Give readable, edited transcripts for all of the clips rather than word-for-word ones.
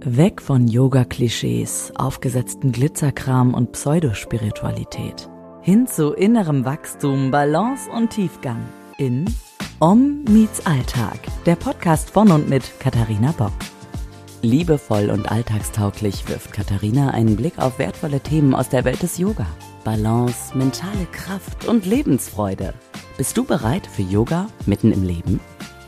Weg von Yoga-Klischees, aufgesetzten Glitzerkram und Pseudospiritualität. Hin zu innerem Wachstum, Balance und Tiefgang. In Om meets Alltag, der Podcast von und mit Katharina Bock. Liebevoll und alltagstauglich wirft Katharina einen Blick auf wertvolle Themen aus der Welt des Yoga. Balance, mentale Kraft und Lebensfreude. Bist du bereit für Yoga mitten im Leben?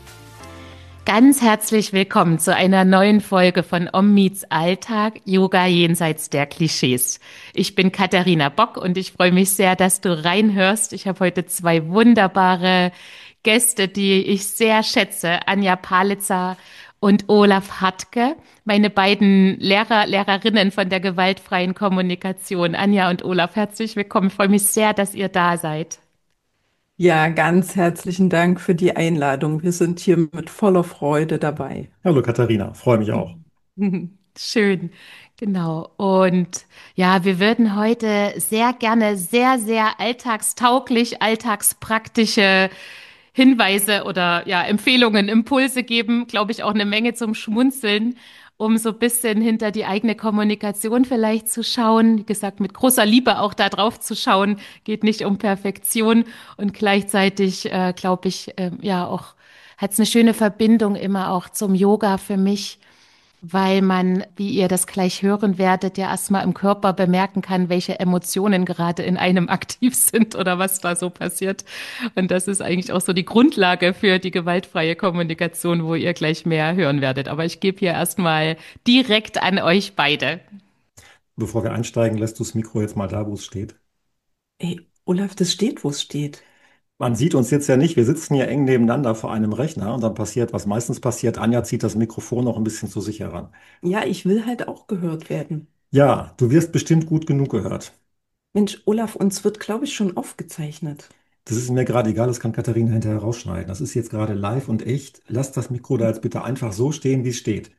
Ganz herzlich willkommen zu einer neuen Folge von Om meets Alltag, Yoga jenseits der Klischees. Ich bin Katharina Bock und ich freue mich sehr, dass du reinhörst. Ich habe heute zwei wunderbare Gäste, die ich sehr schätze, Anja Palitzer und Olaf Hartke, meine beiden Lehrerinnen von der gewaltfreien Kommunikation. Anja und Olaf, herzlich willkommen. Ich freue mich sehr, dass ihr da seid. Ja, ganz herzlichen Dank für die Einladung. Wir sind hier mit voller Freude dabei. Hallo Katharina, freue mich auch. Schön, genau. Und ja, wir würden heute sehr gerne sehr alltagstauglich, alltagspraktische Hinweise oder ja, Empfehlungen, Impulse geben, glaube ich, auch eine Menge zum Schmunzeln, um so ein bisschen hinter die eigene Kommunikation vielleicht zu schauen. Wie gesagt, mit großer Liebe auch da drauf zu schauen, geht nicht um Perfektion und gleichzeitig, glaube ich, ja auch hat es eine schöne Verbindung immer auch zum Yoga für mich, weil man, wie ihr das gleich hören werdet, ja erstmal im Körper bemerken kann, welche Emotionen gerade in einem aktiv sind oder was da so passiert. Und das ist eigentlich auch so die Grundlage für die gewaltfreie Kommunikation, wo ihr gleich mehr hören werdet. Aber ich gebe hier erstmal direkt an euch beide. Bevor wir einsteigen, lässt du das Mikro jetzt mal da, wo es steht. Ey, Olaf, das steht, wo es steht. Man sieht uns jetzt ja nicht, wir sitzen hier eng nebeneinander vor einem Rechner und dann passiert, was meistens passiert, Anja zieht das Mikrofon noch ein bisschen zu sich heran. Ja, ich will halt auch gehört werden. Ja, du wirst bestimmt gut genug gehört. Mensch, Olaf, uns wird, glaube ich, schon aufgezeichnet. Das ist mir gerade egal, das kann Katharina hinterher rausschneiden. Das ist jetzt gerade live und echt. Lass das Mikro da jetzt bitte einfach so stehen, wie es steht.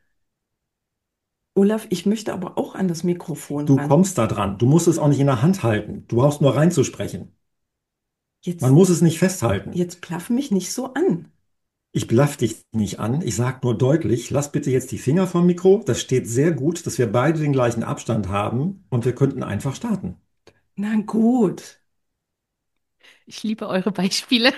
Olaf, ich möchte aber auch an das Mikrofon Du ran. kommst da dran. Du musst es auch nicht in der Hand halten. Du brauchst nur reinzusprechen. Man Jetzt, muss es nicht festhalten. jetzt plaff mich nicht so an. Ich blaff dich nicht an, ich sag nur deutlich, lass bitte jetzt die Finger vom Mikro. Das steht sehr gut, dass wir beide den gleichen Abstand haben und wir könnten einfach starten. Na gut. Ich liebe eure Beispiele.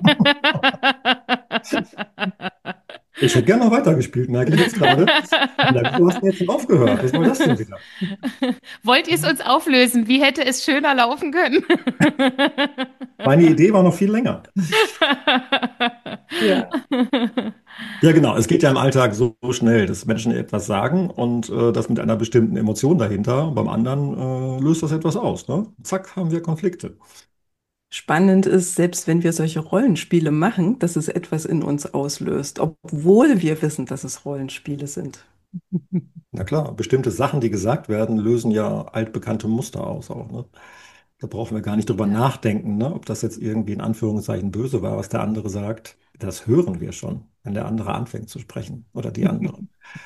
Ich hätte gerne noch weitergespielt, merke ich jetzt gerade. Na, wieso hast du jetzt denn aufgehört? Was soll das denn wieder? Wollt ihr es uns auflösen? Wie hätte es schöner laufen können? Meine Idee war noch viel länger. Ja. Ja, genau. Es geht ja im Alltag so schnell, dass Menschen etwas sagen und das mit einer bestimmten Emotion dahinter. Und beim anderen löst das etwas aus, ne? Zack, haben wir Konflikte. Spannend ist, selbst wenn wir solche Rollenspiele machen, dass es etwas in uns auslöst, obwohl wir wissen, dass es Rollenspiele sind. Na klar, bestimmte Sachen, die gesagt werden, lösen ja altbekannte Muster aus auch, ne? Da brauchen wir gar nicht drüber Ja. nachdenken, ne? Ob das jetzt irgendwie in Anführungszeichen böse war, was der andere sagt. Das hören wir schon, wenn der andere anfängt zu sprechen oder die andere.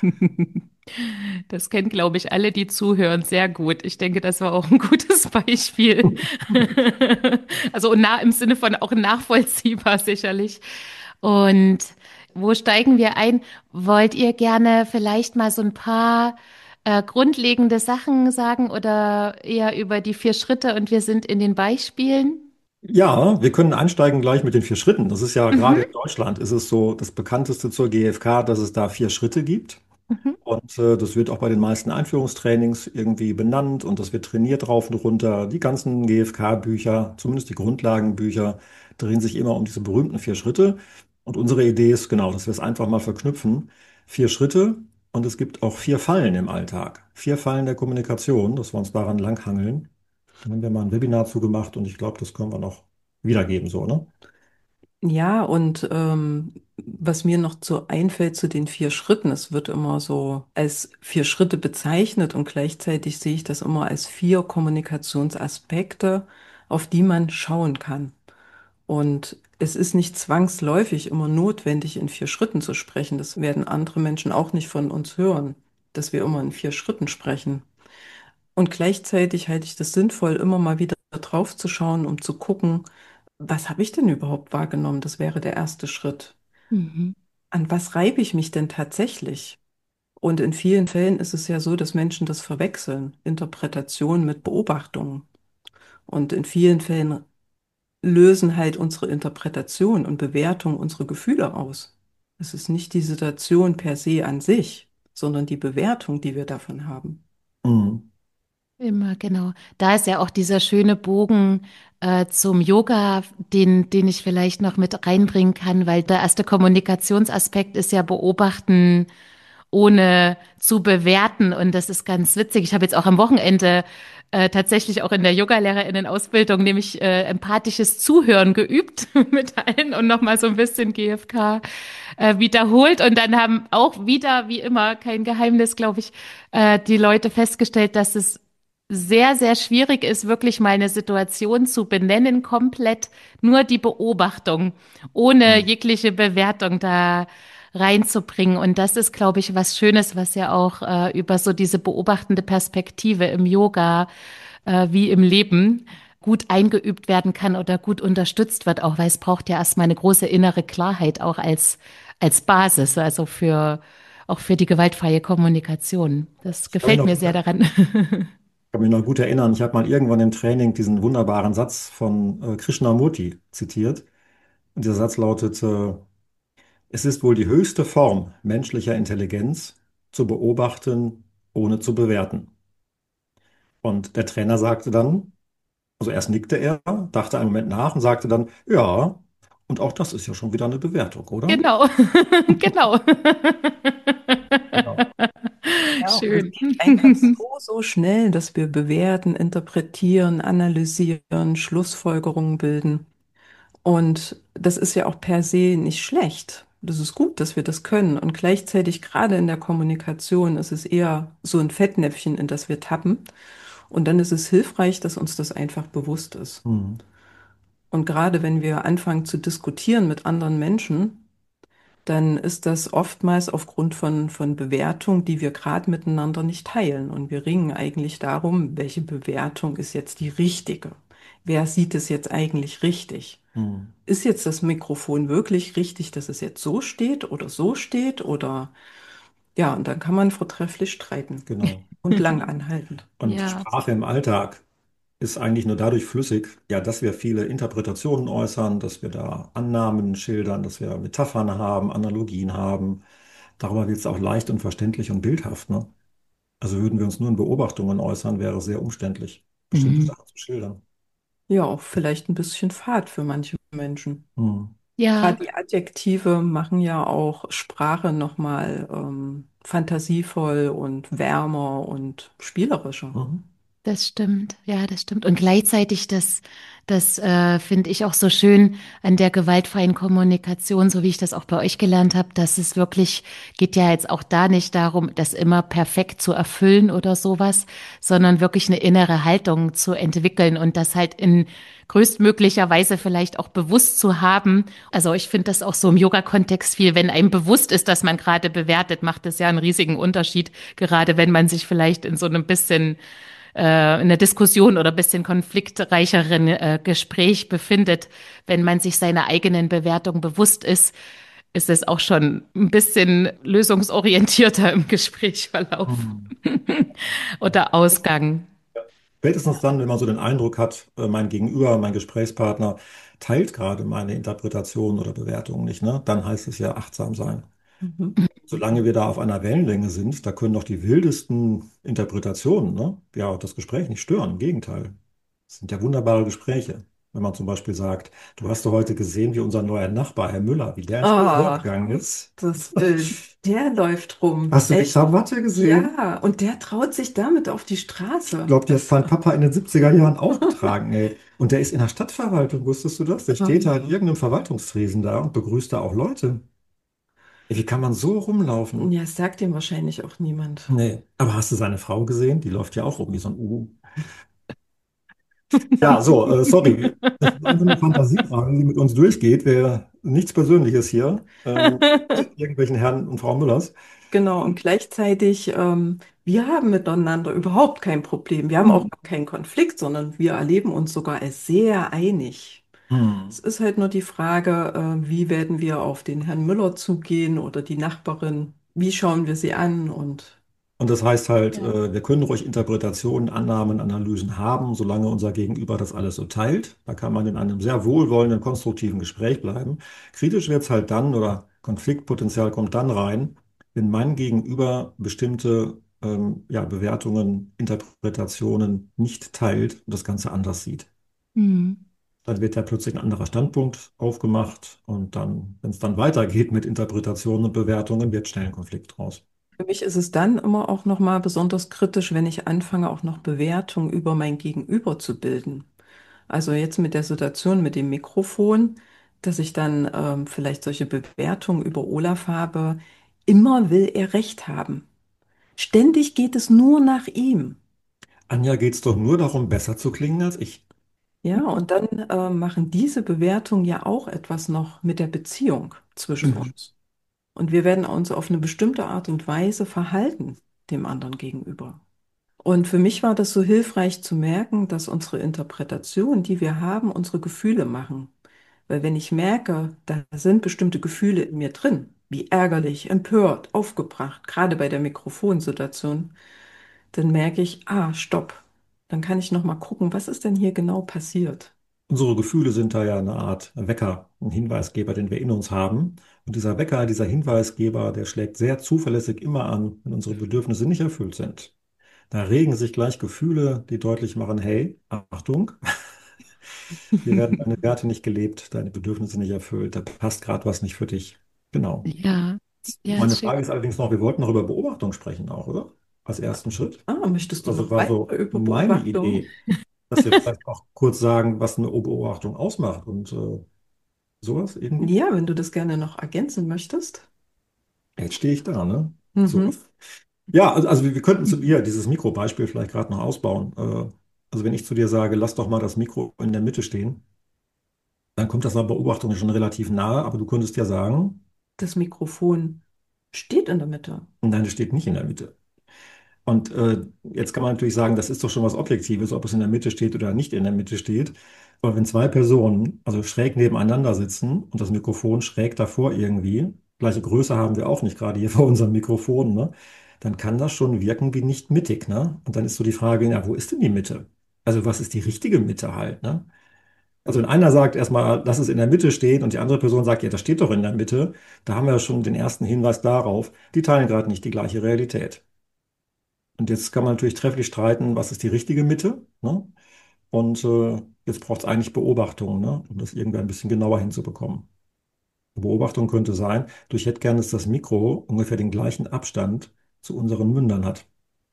Das kennen, glaube ich, alle, die zuhören, sehr gut. Ich denke, das war auch ein gutes Beispiel. Also nah im Sinne von auch nachvollziehbar sicherlich. Und wo steigen wir ein? Wollt ihr gerne vielleicht mal so ein paar grundlegende Sachen sagen oder eher über die 4 Schritte und wir sind in den Beispielen? Ja, wir können einsteigen gleich mit den 4 Schritten. Das ist ja gerade Mhm, in Deutschland ist es so das bekannteste zur GfK, dass es da 4 Schritte gibt. mhm. Und das wird auch bei den meisten Einführungstrainings irgendwie benannt und das wird trainiert rauf und runter. Die ganzen GfK-Bücher, zumindest die Grundlagenbücher, drehen sich immer um diese berühmten 4 Schritte. Und unsere Idee ist genau, dass wir es einfach mal verknüpfen. 4 Schritte und es gibt auch 4 Fallen im Alltag. 4 Fallen der Kommunikation, dass wir uns daran langhangeln. Da haben wir mal ein Webinar zugemacht und ich glaube, das können wir noch wiedergeben, so, ne? Ja, und was mir noch so einfällt zu den 4 Schritten, es wird immer so als 4 Schritte bezeichnet und gleichzeitig sehe ich das immer als 4 Kommunikationsaspekte, auf die man schauen kann. Und es ist nicht zwangsläufig immer notwendig, in 4 Schritten zu sprechen. Das werden andere Menschen auch nicht von uns hören, dass wir immer in 4 Schritten sprechen. Und gleichzeitig halte ich das sinnvoll, immer mal wieder drauf zu schauen, um zu gucken, was habe ich denn überhaupt wahrgenommen? Das wäre der erste Schritt. Mhm. An was reibe ich mich denn tatsächlich? Und in vielen Fällen ist es ja so, dass Menschen das verwechseln, Interpretation mit Beobachtung. Und in vielen Fällen lösen halt unsere Interpretation und Bewertung unsere Gefühle aus. Es ist nicht die Situation per se an sich, sondern die Bewertung, die wir davon haben. Mhm. Immer, genau. Da ist ja auch dieser schöne Bogen zum Yoga, den ich vielleicht noch mit reinbringen kann, weil der erste Kommunikationsaspekt ist ja beobachten, ohne zu bewerten. Und das ist ganz witzig. Ich habe jetzt auch am Wochenende tatsächlich auch in der Yogalehrerinnen-Ausbildung nämlich empathisches Zuhören geübt mit allen und nochmal so ein bisschen GFK wiederholt. Und dann haben auch wieder, wie immer, kein Geheimnis, glaube ich, die Leute festgestellt, dass es sehr, sehr schwierig ist, wirklich mal eine Situation zu benennen, komplett nur die Beobachtung, ohne Mhm. jegliche Bewertung da reinzubringen. Und das ist, glaube ich, was Schönes, was ja auch über so diese beobachtende Perspektive im Yoga wie im Leben gut eingeübt werden kann oder gut unterstützt wird, auch weil es braucht ja erstmal eine große innere Klarheit auch als Basis, also für auch für die gewaltfreie Kommunikation. Das Ich kann mich gefällt noch mir gut, sehr daran. kann mich noch gut erinnern, ich habe mal irgendwann im Training diesen wunderbaren Satz von Krishnamurti zitiert. Und dieser Satz lautete: Es ist wohl die höchste Form menschlicher Intelligenz, zu beobachten, ohne zu bewerten. Und der Trainer sagte dann, also erst nickte er, dachte einen Moment nach und sagte dann, ja, und auch das ist ja schon wieder eine Bewertung, oder? Genau, genau. Genau. Ja, und es Schön. geht einfach so schnell, dass wir bewerten, interpretieren, analysieren, Schlussfolgerungen bilden. Und das ist ja auch per se nicht schlecht. Das ist gut, dass wir das können. Und gleichzeitig gerade in der Kommunikation ist es eher so ein Fettnäpfchen, in das wir tappen. Und dann ist es hilfreich, dass uns das einfach bewusst ist. Hm. Und gerade wenn wir anfangen zu diskutieren mit anderen Menschen, dann ist das oftmals aufgrund von Bewertung, die wir gerade miteinander nicht teilen. Und wir ringen eigentlich darum, welche Bewertung ist jetzt die richtige? Wer sieht es jetzt eigentlich richtig? Hm. Ist jetzt das Mikrofon wirklich richtig, dass es jetzt so steht oder so steht? Oder ja, und dann kann man vortrefflich streiten Genau. und lang anhaltend. Und Ja. Sprache im Alltag ist eigentlich nur dadurch flüssig, ja, dass wir viele Interpretationen äußern, dass wir da Annahmen schildern, dass wir Metaphern haben, Analogien haben. Darüber wird es auch leicht und verständlich und bildhaft, ne? Also würden wir uns nur in Beobachtungen äußern, wäre es sehr umständlich, bestimmte Mhm. Sachen zu schildern. Ja, auch vielleicht ein bisschen fad für manche Menschen. Hm. Ja. Gerade die Adjektive machen ja auch Sprache nochmal fantasievoll und wärmer und spielerischer. Mhm. Das stimmt, ja, das stimmt. Und gleichzeitig, das finde ich auch so schön an der gewaltfreien Kommunikation, so wie ich das auch bei euch gelernt habe, dass es wirklich geht ja jetzt auch da nicht darum, das immer perfekt zu erfüllen oder sowas, sondern wirklich eine innere Haltung zu entwickeln und das halt in größtmöglicher Weise vielleicht auch bewusst zu haben. Also ich finde das auch so im Yoga-Kontext viel, wenn einem bewusst ist, dass man gerade bewertet, macht es ja einen riesigen Unterschied, gerade wenn man sich vielleicht in so einem bisschen in einer Diskussion oder ein bisschen konfliktreicheren Gespräch befindet, wenn man sich seiner eigenen Bewertung bewusst ist, ist es auch schon ein bisschen lösungsorientierter im Gesprächsverlauf Mhm. oder Ausgang. Spätestens dann, wenn man so den Eindruck hat, mein Gegenüber, mein Gesprächspartner teilt gerade meine Interpretation oder Bewertung nicht, ne? Dann heißt es ja achtsam sein. Mhm. Solange wir da auf einer Wellenlänge sind, da können doch die wildesten Interpretationen, ne, ja, das Gespräch nicht stören. Im Gegenteil. Es sind ja wunderbare Gespräche. Wenn man zum Beispiel sagt, du hast doch heute gesehen, wie unser neuer Nachbar, Herr Müller, wie der ins Ressort Ah, gegangen ist. das, der läuft rum. Hast du die Echt? Krawatte gesehen? Ja, und der traut sich damit auf die Ich Straße. glaube, der hat Das, mein Papa in den 70er Jahren auch getragen, ey. Und der ist in der Stadtverwaltung, wusstest du das? Der steht da in irgendeinem Verwaltungstresen da und begrüßt da auch Leute. Ey, wie kann man so rumlaufen? ja, es sagt ihm wahrscheinlich auch niemand. Nee. Aber hast du seine Frau gesehen? Die läuft ja auch rum wie so ein Uhu. Ja, so, sorry. Das ist einfach eine Fantasiefrage, die mit uns durchgeht. Wäre nichts Persönliches hier. Mit irgendwelchen Herren und Frau Müllers. Genau, und gleichzeitig, wir haben miteinander überhaupt kein Problem. Wir haben auch Hm. keinen Konflikt, sondern wir erleben uns sogar als sehr einig. Hm. Es ist halt nur die Frage, wie werden wir auf den Herrn Müller zugehen oder die Nachbarin. wie schauen wir sie an und Und das heißt halt, Ja. wir können ruhig Interpretationen, Annahmen, Analysen haben, solange unser Gegenüber das alles so teilt. Da kann man in einem sehr wohlwollenden, konstruktiven Gespräch bleiben. Kritisch wird es halt dann oder Konfliktpotenzial kommt dann rein, wenn mein Gegenüber bestimmte ja, Bewertungen, Interpretationen nicht teilt und das Ganze anders sieht. Mhm. Dann wird ja plötzlich ein anderer Standpunkt aufgemacht und dann, wenn es dann weitergeht mit Interpretationen und Bewertungen, wird schnell ein Konflikt draus. für mich ist es dann immer auch noch mal besonders kritisch, wenn ich anfange, auch noch Bewertungen über mein Gegenüber zu bilden. Also jetzt mit der Situation mit dem Mikrofon, dass ich dann vielleicht solche Bewertungen über Olaf habe. Immer will er recht haben. Ständig geht es nur nach ihm. Anja, geht es doch nur darum, besser zu klingen als ich. Ja, und dann machen diese Bewertungen ja auch etwas noch mit der Beziehung zwischen Mhm. uns. Und wir werden uns auf eine bestimmte Art und Weise verhalten dem anderen gegenüber. Und für mich war das so hilfreich zu merken, dass unsere Interpretation, die wir haben, unsere Gefühle machen. Weil wenn ich merke, da sind bestimmte Gefühle in mir drin, wie ärgerlich, empört, aufgebracht, gerade bei der Mikrofonsituation, dann merke ich, ah, stopp. Dann kann ich noch mal gucken, was ist denn hier genau passiert? Unsere Gefühle sind da ja eine Art Wecker, ein Hinweisgeber, den wir in uns haben. Und dieser Wecker, dieser Hinweisgeber, der schlägt sehr zuverlässig immer an, wenn unsere Bedürfnisse nicht erfüllt sind. Da regen sich gleich Gefühle, die deutlich machen, hey, Achtung, hier werden deine Werte nicht gelebt, deine Bedürfnisse nicht erfüllt, da passt gerade was nicht für dich. Genau. Ja, ja, Meine schön. Frage ist allerdings noch, wir wollten noch über Beobachtung sprechen auch, oder? Als ersten Schritt. Ah, möchtest du Also noch war weiter so über meine Beobachtung? Idee, dass wir vielleicht auch kurz sagen, was eine Beobachtung ausmacht und sowas irgendwie. Ja, wenn du das gerne noch ergänzen möchtest. Jetzt stehe ich da, ne? So. Mhm. Ja, also wir könnten zu dir dieses Mikrobeispiel vielleicht gerade noch ausbauen. Also wenn ich zu dir sage, lass doch mal das Mikro in der Mitte stehen, dann kommt das einer Beobachtung ja schon relativ nahe, aber du könntest ja sagen, Das Mikrofon steht in der Mitte. nein, es steht nicht in der Mitte. Und jetzt kann man natürlich sagen, das ist doch schon was Objektives, ob es in der Mitte steht oder nicht in der Mitte steht. Aber wenn zwei Personen also schräg nebeneinander sitzen und das Mikrofon schräg davor irgendwie, gleiche Größe haben wir auch nicht gerade hier vor unserem Mikrofon, ne? Dann kann das schon wirken wie nicht mittig, ne? Und dann ist so die Frage, ja, wo ist denn die Mitte? Also was ist die richtige Mitte halt, ne? Also wenn einer sagt erstmal, lass es in der Mitte stehen und die andere Person sagt, ja, das steht doch in der Mitte, da haben wir ja schon den ersten Hinweis darauf, die teilen gerade nicht die gleiche Realität. Und jetzt kann man natürlich trefflich streiten, was ist die richtige Mitte, ne? Und jetzt braucht es eigentlich Beobachtung, ne? Um das irgendwie ein bisschen genauer hinzubekommen. Beobachtung könnte sein, du, ich hätte gerne, dass das Mikro ungefähr den gleichen Abstand zu unseren Mündern hat.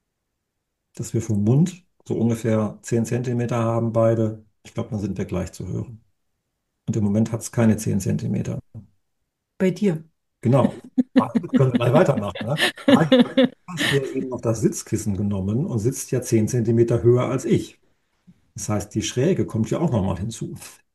Dass wir vom Mund so ungefähr 10 Zentimeter haben beide. Ich glaube, dann sind wir gleich zu hören. Und im Moment hat es keine 10 Zentimeter. Bei dir. Genau. Damit können wir gleich weitermachen. Ne? Mein hast dir eben noch das Sitzkissen genommen und sitzt ja 10 Zentimeter höher als ich. Das heißt, die Schräge kommt ja auch nochmal hinzu.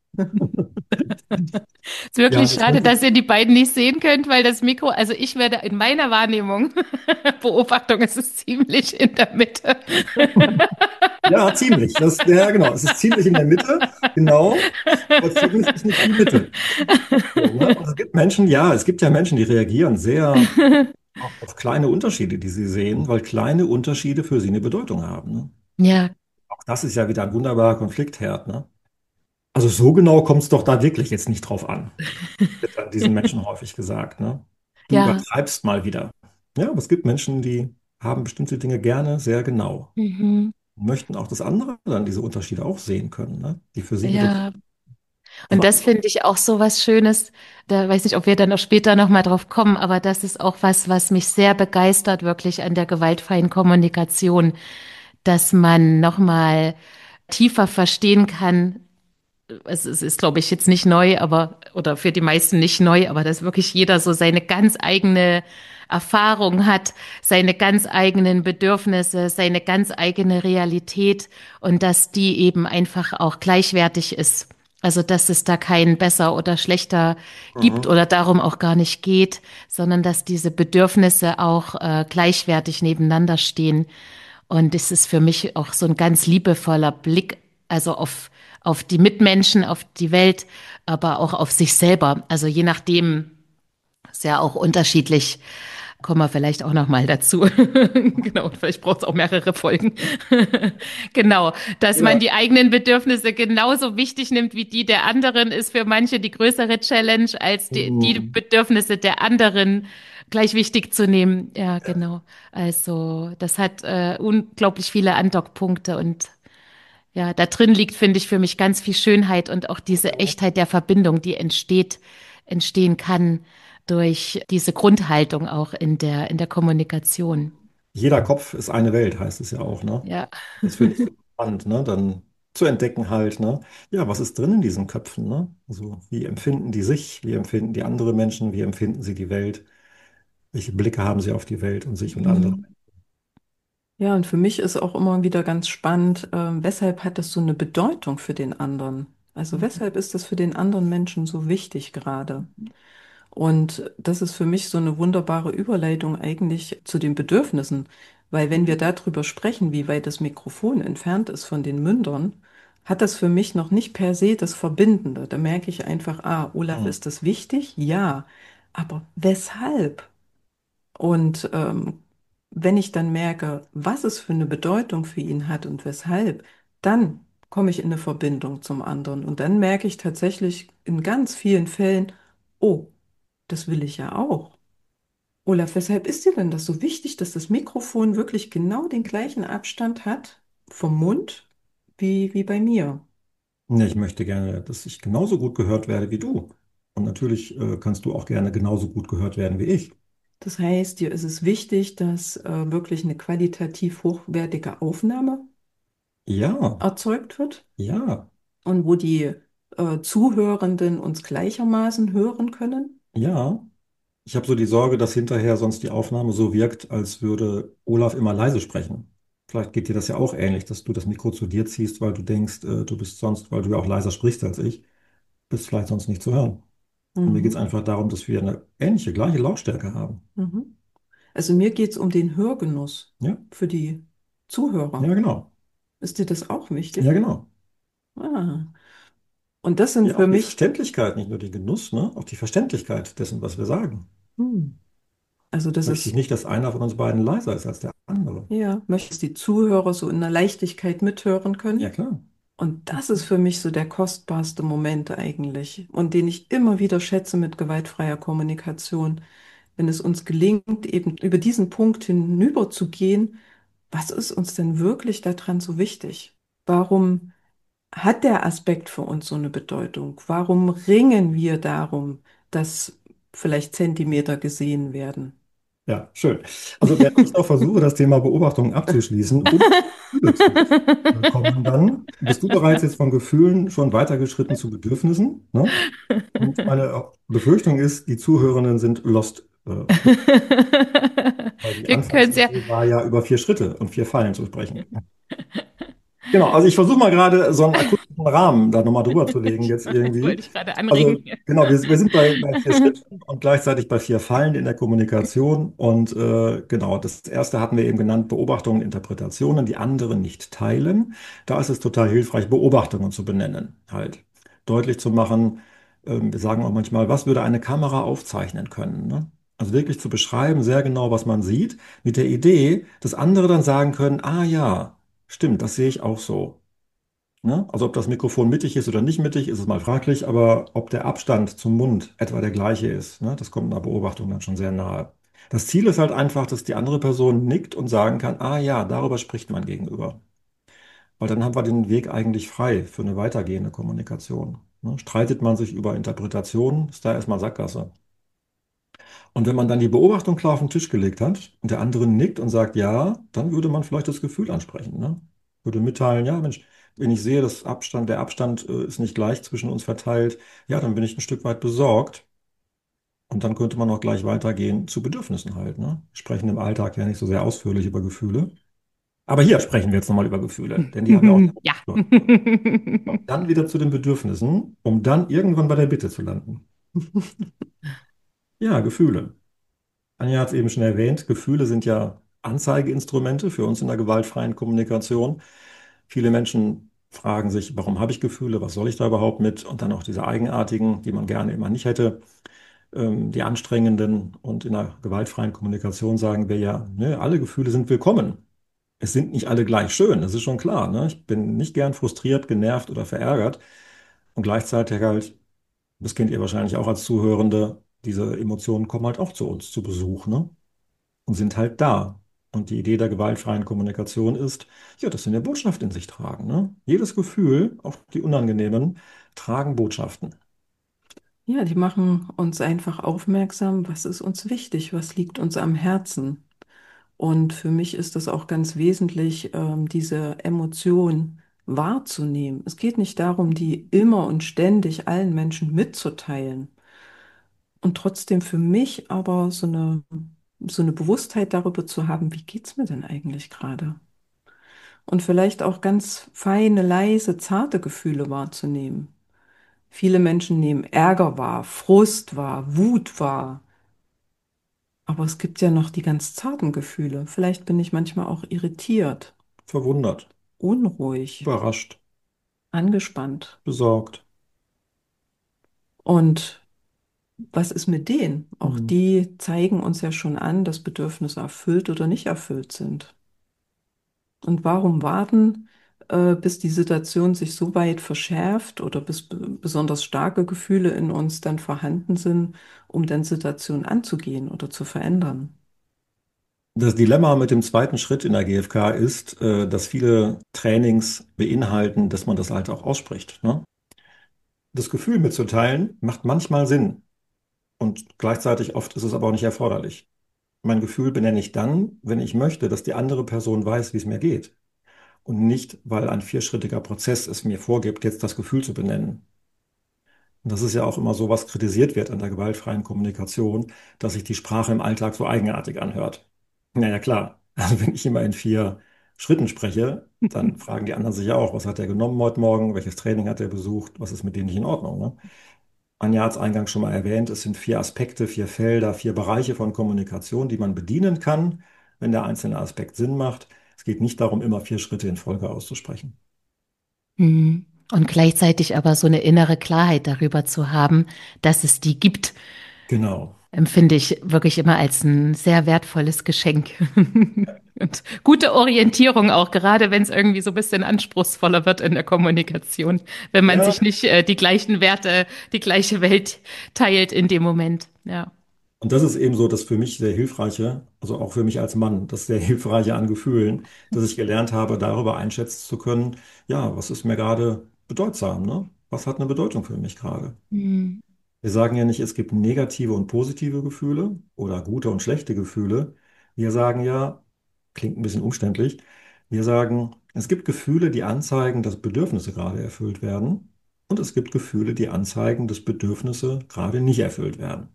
Ist Ja, wirklich das schade, könnte, dass ihr die beiden nicht sehen könnt, weil das Mikro, also ich werde in meiner Wahrnehmung, Beobachtung, es ist ziemlich in der Mitte. ja, ziemlich. Ja, genau. Es ist ziemlich in der Mitte. Genau. Aber ziemlich ist nicht die Mitte. So, ne? Und es gibt Menschen, ja, es gibt ja Menschen, die reagieren sehr auf kleine Unterschiede, die sie sehen, weil kleine Unterschiede für sie eine Bedeutung haben. Ne? Ja, Auch das ist ja wieder ein wunderbarer Konfliktherd. Ne? Also so genau kommt es doch da wirklich jetzt nicht drauf an, wird an diesen Menschen häufig gesagt. Ne? Du ja. übertreibst mal wieder. Ja, aber es gibt Menschen, die haben bestimmte Dinge gerne sehr genau. Mhm. Möchten auch, dass andere dann diese Unterschiede auch sehen können, ne? Die für sie Bedeutung Ja. Und haben. das finde ich auch so was Schönes. Da weiß nicht, ob wir dann auch später nochmal drauf kommen, aber das ist auch was, was mich sehr begeistert, wirklich an der gewaltfreien Kommunikation, dass man nochmal tiefer verstehen kann. Es ist, glaube ich, jetzt nicht neu, aber, oder für die meisten nicht neu, aber dass wirklich jeder so seine ganz eigene Erfahrung hat, seine ganz eigenen Bedürfnisse, seine ganz eigene Realität und dass die eben einfach auch gleichwertig ist. Also, dass es da kein besser oder schlechter gibt Mhm. oder darum auch gar nicht geht, sondern dass diese Bedürfnisse auch gleichwertig nebeneinander stehen. Und es ist für mich auch so ein ganz liebevoller Blick, also auf die Mitmenschen, auf die Welt, aber auch auf sich selber. Also je nachdem, ist ja auch unterschiedlich, kommen wir vielleicht auch noch mal dazu. Genau, vielleicht braucht es auch mehrere Folgen. Genau, dass man Ja. die eigenen Bedürfnisse genauso wichtig nimmt wie die der anderen, ist für manche die größere Challenge, als die Mm, Bedürfnisse der anderen gleich wichtig zu nehmen. Ja, genau. Also das hat unglaublich viele Andockpunkte und ja, da drin liegt, finde ich, für mich ganz viel Schönheit und auch diese Echtheit der Verbindung, die entstehen kann durch diese Grundhaltung auch in der Kommunikation. Jeder Kopf ist eine Welt, heißt es ja auch, ne? Ja. Das finde ich spannend, ne? Dann zu entdecken halt, ne? Ja, was ist drin in diesen Köpfen, ne? Also, wie empfinden die sich? Wie empfinden die andere Menschen? Wie empfinden sie die Welt? Welche Blicke haben sie auf die Welt und sich und andere? Mhm. Ja, und für mich ist auch immer wieder ganz spannend, weshalb hat das so eine Bedeutung für den anderen? Also weshalb ist das für den anderen Menschen so wichtig gerade? Und das ist für mich so eine wunderbare Überleitung eigentlich zu den Bedürfnissen, weil wenn wir darüber sprechen, wie weit das Mikrofon entfernt ist von den Mündern, hat das für mich noch nicht per se das Verbindende. Da merke ich einfach, ah, Olaf, Hm. ist das wichtig? Ja, aber weshalb? Und wenn ich dann merke, was es für eine Bedeutung für ihn hat und weshalb, dann komme ich in eine Verbindung zum anderen. Und dann merke ich tatsächlich in ganz vielen Fällen, oh, das will ich ja auch. Olaf, weshalb ist dir denn das so wichtig, dass das Mikrofon wirklich genau den gleichen Abstand hat vom Mund wie bei mir? Nee, ich möchte gerne, dass ich genauso gut gehört werde wie du. Und natürlich kannst du auch gerne genauso gut gehört werden wie ich. Das heißt, dir ist es wichtig, dass wirklich eine qualitativ hochwertige Aufnahme Ja, erzeugt wird ja, und wo die Zuhörenden uns gleichermaßen hören können. ja. Ich habe so die Sorge, dass hinterher sonst die Aufnahme so wirkt, als würde Olaf immer leise sprechen. Vielleicht geht dir das ja auch ähnlich, dass du das Mikro zu dir ziehst, weil du denkst, du bist sonst, weil du ja auch leiser sprichst als ich, bist vielleicht sonst nicht zu hören. Und mir geht es Mhm. einfach darum, dass wir eine ähnliche, gleiche Lautstärke haben. Mhm. Also mir geht es um den Hörgenuss Ja, für die ja, Zuhörer. genau. Ist dir das auch Ja, wichtig? genau. Ah. Und das sind Ja, für auch die mich, Verständlichkeit, nicht nur den Genuss, ne? Auch die Verständlichkeit dessen, was wir sagen. hm, also das Möchte ich ist, nicht, dass einer von uns beiden leiser ist als der andere. ja, möchtest die Zuhörer so in der Leichtigkeit mithören Ja, können. klar. Und das ist für mich so der kostbarste Moment eigentlich und den ich immer wieder schätze mit gewaltfreier Kommunikation, wenn es uns gelingt, eben über diesen Punkt hinüber zu gehen, was ist uns denn wirklich daran so wichtig? Warum hat der Aspekt für uns so eine Bedeutung? Warum ringen wir darum, dass vielleicht Zentimeter gesehen werden? Ja, schön. Also wenn ich noch versuche, das Thema Beobachtung abzuschließen, um Gefühle zu kommen, dann bist du bereits jetzt von Gefühlen schon weitergeschritten zu Bedürfnissen, ne? Und meine Befürchtung ist, die Zuhörenden sind lost, weil die Wir können es ja, Anfangsidee war ja, über 4 Schritte und 4 Fallen zu sprechen. Genau, also ich versuche mal gerade so einen akustischen Rahmen da nochmal drüber zu legen jetzt irgendwie. wollte ich gerade Also anregen. genau, wir sind bei 4 Schritten und gleichzeitig bei 4 Fallen in der Kommunikation. Und genau, das erste hatten wir eben genannt, Beobachtungen, Interpretationen, die anderen nicht teilen. Da ist es total hilfreich, Beobachtungen zu benennen, halt deutlich zu machen. Wir sagen auch manchmal, was würde eine Kamera aufzeichnen können, ne? Also wirklich zu beschreiben, sehr genau, was man sieht, mit der Idee, dass andere dann sagen können, ah ja. Stimmt, das sehe ich auch so. Ne? Also ob das Mikrofon mittig ist oder nicht mittig, ist es mal fraglich, aber ob der Abstand zum Mund etwa der gleiche ist, ne? Das kommt einer Beobachtung dann schon sehr nahe. Das Ziel ist halt einfach, dass die andere Person nickt und sagen kann, ah ja, darüber spricht man gegenüber. Weil dann haben wir den Weg eigentlich frei für eine weitergehende Kommunikation. Ne? Streitet man sich über Interpretationen, ist da erstmal Sackgasse. Und wenn man dann die Beobachtung klar auf den Tisch gelegt hat und der andere nickt und sagt ja, dann würde man vielleicht das Gefühl ansprechen, ne? Würde mitteilen, ja, Mensch, wenn ich sehe, der Abstand ist nicht gleich zwischen uns verteilt, ja, dann bin ich ein Stück weit besorgt. Und dann könnte man auch gleich weitergehen zu Bedürfnissen halt, ne? Wir sprechen im Alltag ja nicht so sehr ausführlich über Gefühle. Aber hier sprechen wir jetzt nochmal über Gefühle, denn die haben ja auch eine Ja. Bedeutung. Dann wieder zu den Bedürfnissen, um dann irgendwann bei der Bitte zu landen. Ja, Gefühle. Anja hat es eben schon erwähnt, Gefühle sind ja Anzeigeinstrumente für uns in der gewaltfreien Kommunikation. Viele Menschen fragen sich, warum habe ich Gefühle, was soll ich da überhaupt mit? Und dann auch diese eigenartigen, die man gerne immer nicht hätte. die anstrengenden und in der gewaltfreien Kommunikation sagen wir ja, ne, alle Gefühle sind willkommen. Es sind nicht alle gleich schön, das ist schon klar. Ne? Ich bin nicht gern frustriert, genervt oder verärgert. Und gleichzeitig halt, das kennt ihr wahrscheinlich auch als Zuhörende, diese Emotionen kommen halt auch zu uns zu Besuch, ne? Und sind halt da. Und die Idee der gewaltfreien Kommunikation ist, ja, dass sie eine Botschaft in sich tragen. Ne? Jedes Gefühl, auch die unangenehmen, tragen Botschaften. Ja, die machen uns einfach aufmerksam, was ist uns wichtig, was liegt uns am Herzen. Und für mich ist das auch ganz wesentlich, diese Emotion wahrzunehmen. Es geht nicht darum, die immer und ständig allen Menschen mitzuteilen. Und trotzdem für mich aber so eine Bewusstheit darüber zu haben, wie geht's mir denn eigentlich gerade? Und vielleicht auch ganz feine, leise, zarte Gefühle wahrzunehmen. Viele Menschen nehmen Ärger wahr, Frust wahr, Wut wahr. Aber es gibt ja noch die ganz zarten Gefühle. Vielleicht bin ich manchmal auch irritiert, Verwundert, unruhig, überrascht, angespannt. besorgt. Und was ist mit denen? Auch Hm. die zeigen uns ja schon an, dass Bedürfnisse erfüllt oder nicht erfüllt sind. Und warum warten, bis die Situation sich so weit verschärft oder bis besonders starke Gefühle in uns dann vorhanden sind, um dann Situationen anzugehen oder zu verändern? Das Dilemma mit dem zweiten Schritt in der GfK ist, dass viele Trainings beinhalten, dass man das halt auch ausspricht. Ne? Das Gefühl mitzuteilen macht manchmal Sinn und gleichzeitig oft ist es aber auch nicht erforderlich. Mein Gefühl benenne ich dann, wenn ich möchte, dass die andere Person weiß, wie es mir geht. Und nicht, weil ein vierschrittiger Prozess es mir vorgibt, jetzt das Gefühl zu benennen. Und das ist ja auch immer so, was kritisiert wird an der gewaltfreien Kommunikation, dass sich die Sprache im Alltag so eigenartig anhört. Naja, klar. Also wenn ich immer in 4 Schritten spreche, dann fragen die anderen sich ja auch, was hat er genommen heute Morgen, welches Training hat er besucht, was ist mit dem nicht in Ordnung, ne? Anja hat es eingangs schon mal erwähnt, es sind 4 Aspekte, 4 Felder, 4 Bereiche von Kommunikation, die man bedienen kann, wenn der einzelne Aspekt Sinn macht. Es geht nicht darum, immer 4 Schritte in Folge auszusprechen. Mhm. Und gleichzeitig aber so eine innere Klarheit darüber zu haben, dass es die gibt, Genau. empfinde ich wirklich immer als ein sehr wertvolles Geschenk. Und gute Orientierung auch, gerade wenn es irgendwie so ein bisschen anspruchsvoller wird in der Kommunikation, wenn man Ja, sich nicht die gleichen Werte, die gleiche Welt teilt in dem Moment. Ja. und das ist eben so das für mich sehr Hilfreiche, also auch für mich als Mann, das sehr Hilfreiche an Gefühlen, dass ich gelernt habe, darüber einschätzen zu können, ja, was ist mir gerade bedeutsam, ne? Was hat eine Bedeutung für mich gerade? Mhm. Wir sagen ja nicht, es gibt negative und positive Gefühle oder gute und schlechte Gefühle. Wir sagen ja, klingt ein bisschen umständlich, wir sagen, es gibt Gefühle, die anzeigen, dass Bedürfnisse gerade erfüllt werden. Und es gibt Gefühle, die anzeigen, dass Bedürfnisse gerade nicht erfüllt werden.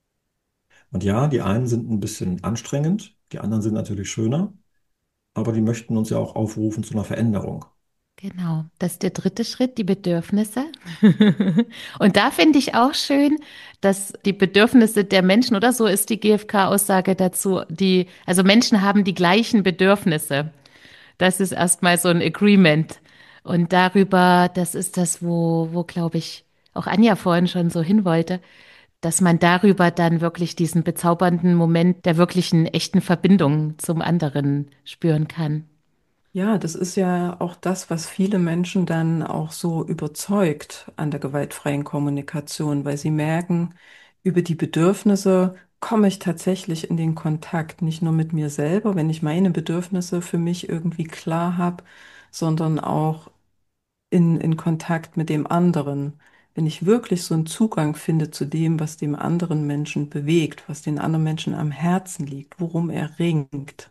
Und ja, die einen sind ein bisschen anstrengend, die anderen sind natürlich schöner, aber die möchten uns ja auch aufrufen zu einer Veränderung. Genau, das ist der dritte Schritt, die Bedürfnisse. Und da finde ich auch schön, dass die Bedürfnisse der Menschen, oder so ist die GfK-Aussage dazu, also Menschen haben die gleichen Bedürfnisse. Das ist erstmal so ein Agreement. Und darüber, das ist das, wo glaube ich, auch Anja vorhin schon so hin wollte, dass man darüber dann wirklich diesen bezaubernden Moment der wirklichen echten Verbindung zum anderen spüren kann. Ja, das ist ja auch das, was viele Menschen dann auch so überzeugt an der gewaltfreien Kommunikation, weil sie merken, über die Bedürfnisse komme ich tatsächlich in den Kontakt, nicht nur mit mir selber, wenn ich meine Bedürfnisse für mich irgendwie klar habe, sondern auch in Kontakt mit dem anderen. Wenn ich wirklich so einen Zugang finde zu dem, was dem anderen Menschen bewegt, was den anderen Menschen am Herzen liegt, worum er ringt.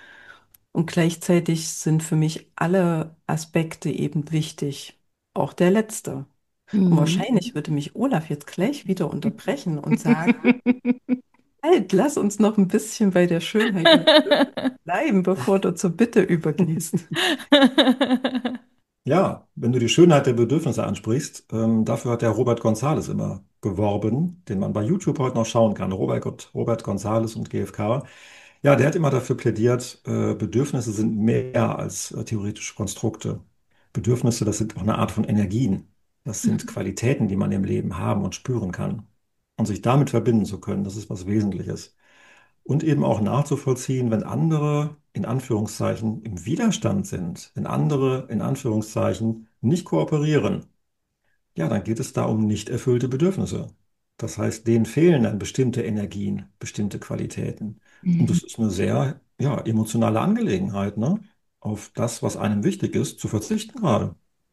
Und gleichzeitig sind für mich alle Aspekte eben wichtig, auch der letzte. Und Mhm. wahrscheinlich würde mich Olaf jetzt gleich wieder unterbrechen und sagen, halt, lass uns noch ein bisschen bei der Schönheit der Bedürfnisse bleiben, bevor du zur Bitte übergehst. Ja, wenn du die Schönheit der Bedürfnisse ansprichst, dafür hat der Robert González immer geworben, den man bei YouTube heute noch schauen kann. Robert González und GfK. Ja, der hat immer dafür plädiert, Bedürfnisse sind mehr als theoretische Konstrukte. Bedürfnisse, das sind auch eine Art von Energien. Das sind Qualitäten, die man im Leben haben und spüren kann. und sich damit verbinden zu können, das ist was Wesentliches. Und eben auch nachzuvollziehen, wenn andere in Anführungszeichen im Widerstand sind, wenn andere in Anführungszeichen nicht kooperieren, ja, dann geht es da um nicht erfüllte Bedürfnisse. Das heißt, denen fehlen dann bestimmte Energien, bestimmte Qualitäten. Und Mhm. das ist eine sehr, ja, emotionale Angelegenheit, ne? Auf das, was einem wichtig ist, zu verzichten gerade.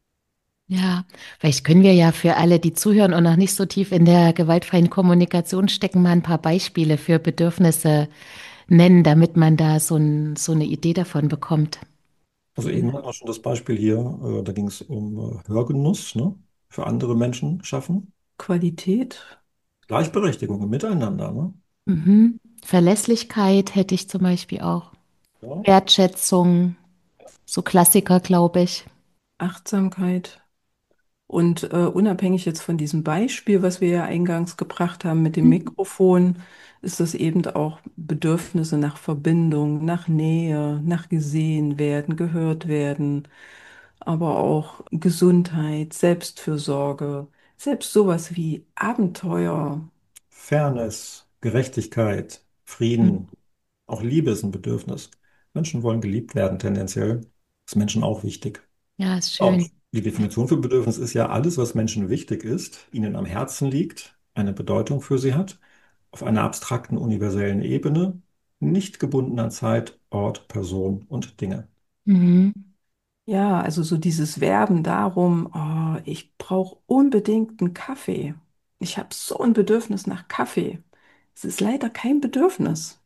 Ja, vielleicht können wir ja für alle, die zuhören und noch nicht so tief in der gewaltfreien Kommunikation stecken, mal ein paar Beispiele für Bedürfnisse nennen, damit man da so eine Idee davon bekommt. Also eben hatten wir schon das Beispiel hier, da ging es um Hörgenuss, ne? Für andere Menschen schaffen. Qualität. Gleichberechtigung im Miteinander, ne? Mhm. Verlässlichkeit hätte ich zum Beispiel auch. Ja. Wertschätzung, so Klassiker, glaube ich. Achtsamkeit. Und unabhängig jetzt von diesem Beispiel, was wir ja eingangs gebracht haben mit dem Mhm. Mikrofon, ist das eben auch Bedürfnisse nach Verbindung, nach Nähe, nach gesehen werden, gehört werden, aber auch Gesundheit, Selbstfürsorge, selbst sowas wie Abenteuer. Fairness, Gerechtigkeit, Frieden, auch Liebe ist ein Bedürfnis. Menschen wollen geliebt werden, tendenziell. Ist Menschen auch wichtig. Ja, ist Ja, schön. und die Definition für Bedürfnis ist ja alles, was Menschen wichtig ist, ihnen am Herzen liegt, eine Bedeutung für sie hat, auf einer abstrakten, universellen Ebene, nicht gebunden an Zeit, Ort, Person und Dinge. Mhm. Ja, also so dieses Werben darum, oh, ich brauche unbedingt einen Kaffee. Ich habe so ein Bedürfnis nach Kaffee. Es ist leider kein Bedürfnis.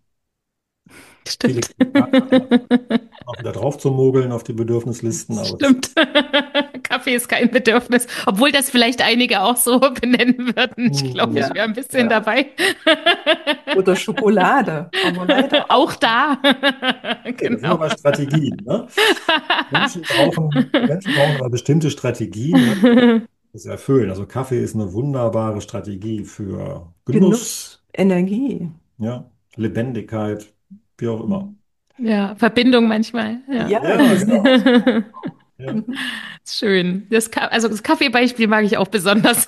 Viele Stimmt. kriegen auch wieder drauf zu mogeln auf die Bedürfnislisten, aber das Stimmt. Kaffee ist kein Bedürfnis, obwohl das vielleicht einige auch so benennen würden. Ich glaube, ich Ja, wäre ein bisschen ja. dabei. Oder Schokolade, aber leider Auch auch. da. okay, da sind wir Genau. bei Strategien, ne? Menschen brauchen aber bestimmte Strategien, ne, das erfüllen. Also Kaffee ist eine wunderbare Strategie für Genuss, Genuss, Energie. ja, Lebendigkeit, wie auch immer. Ja, Verbindung manchmal. Ja. Ja, Ja, genau. Ja. mhm. Schön. Also das Kaffeebeispiel mag ich auch besonders.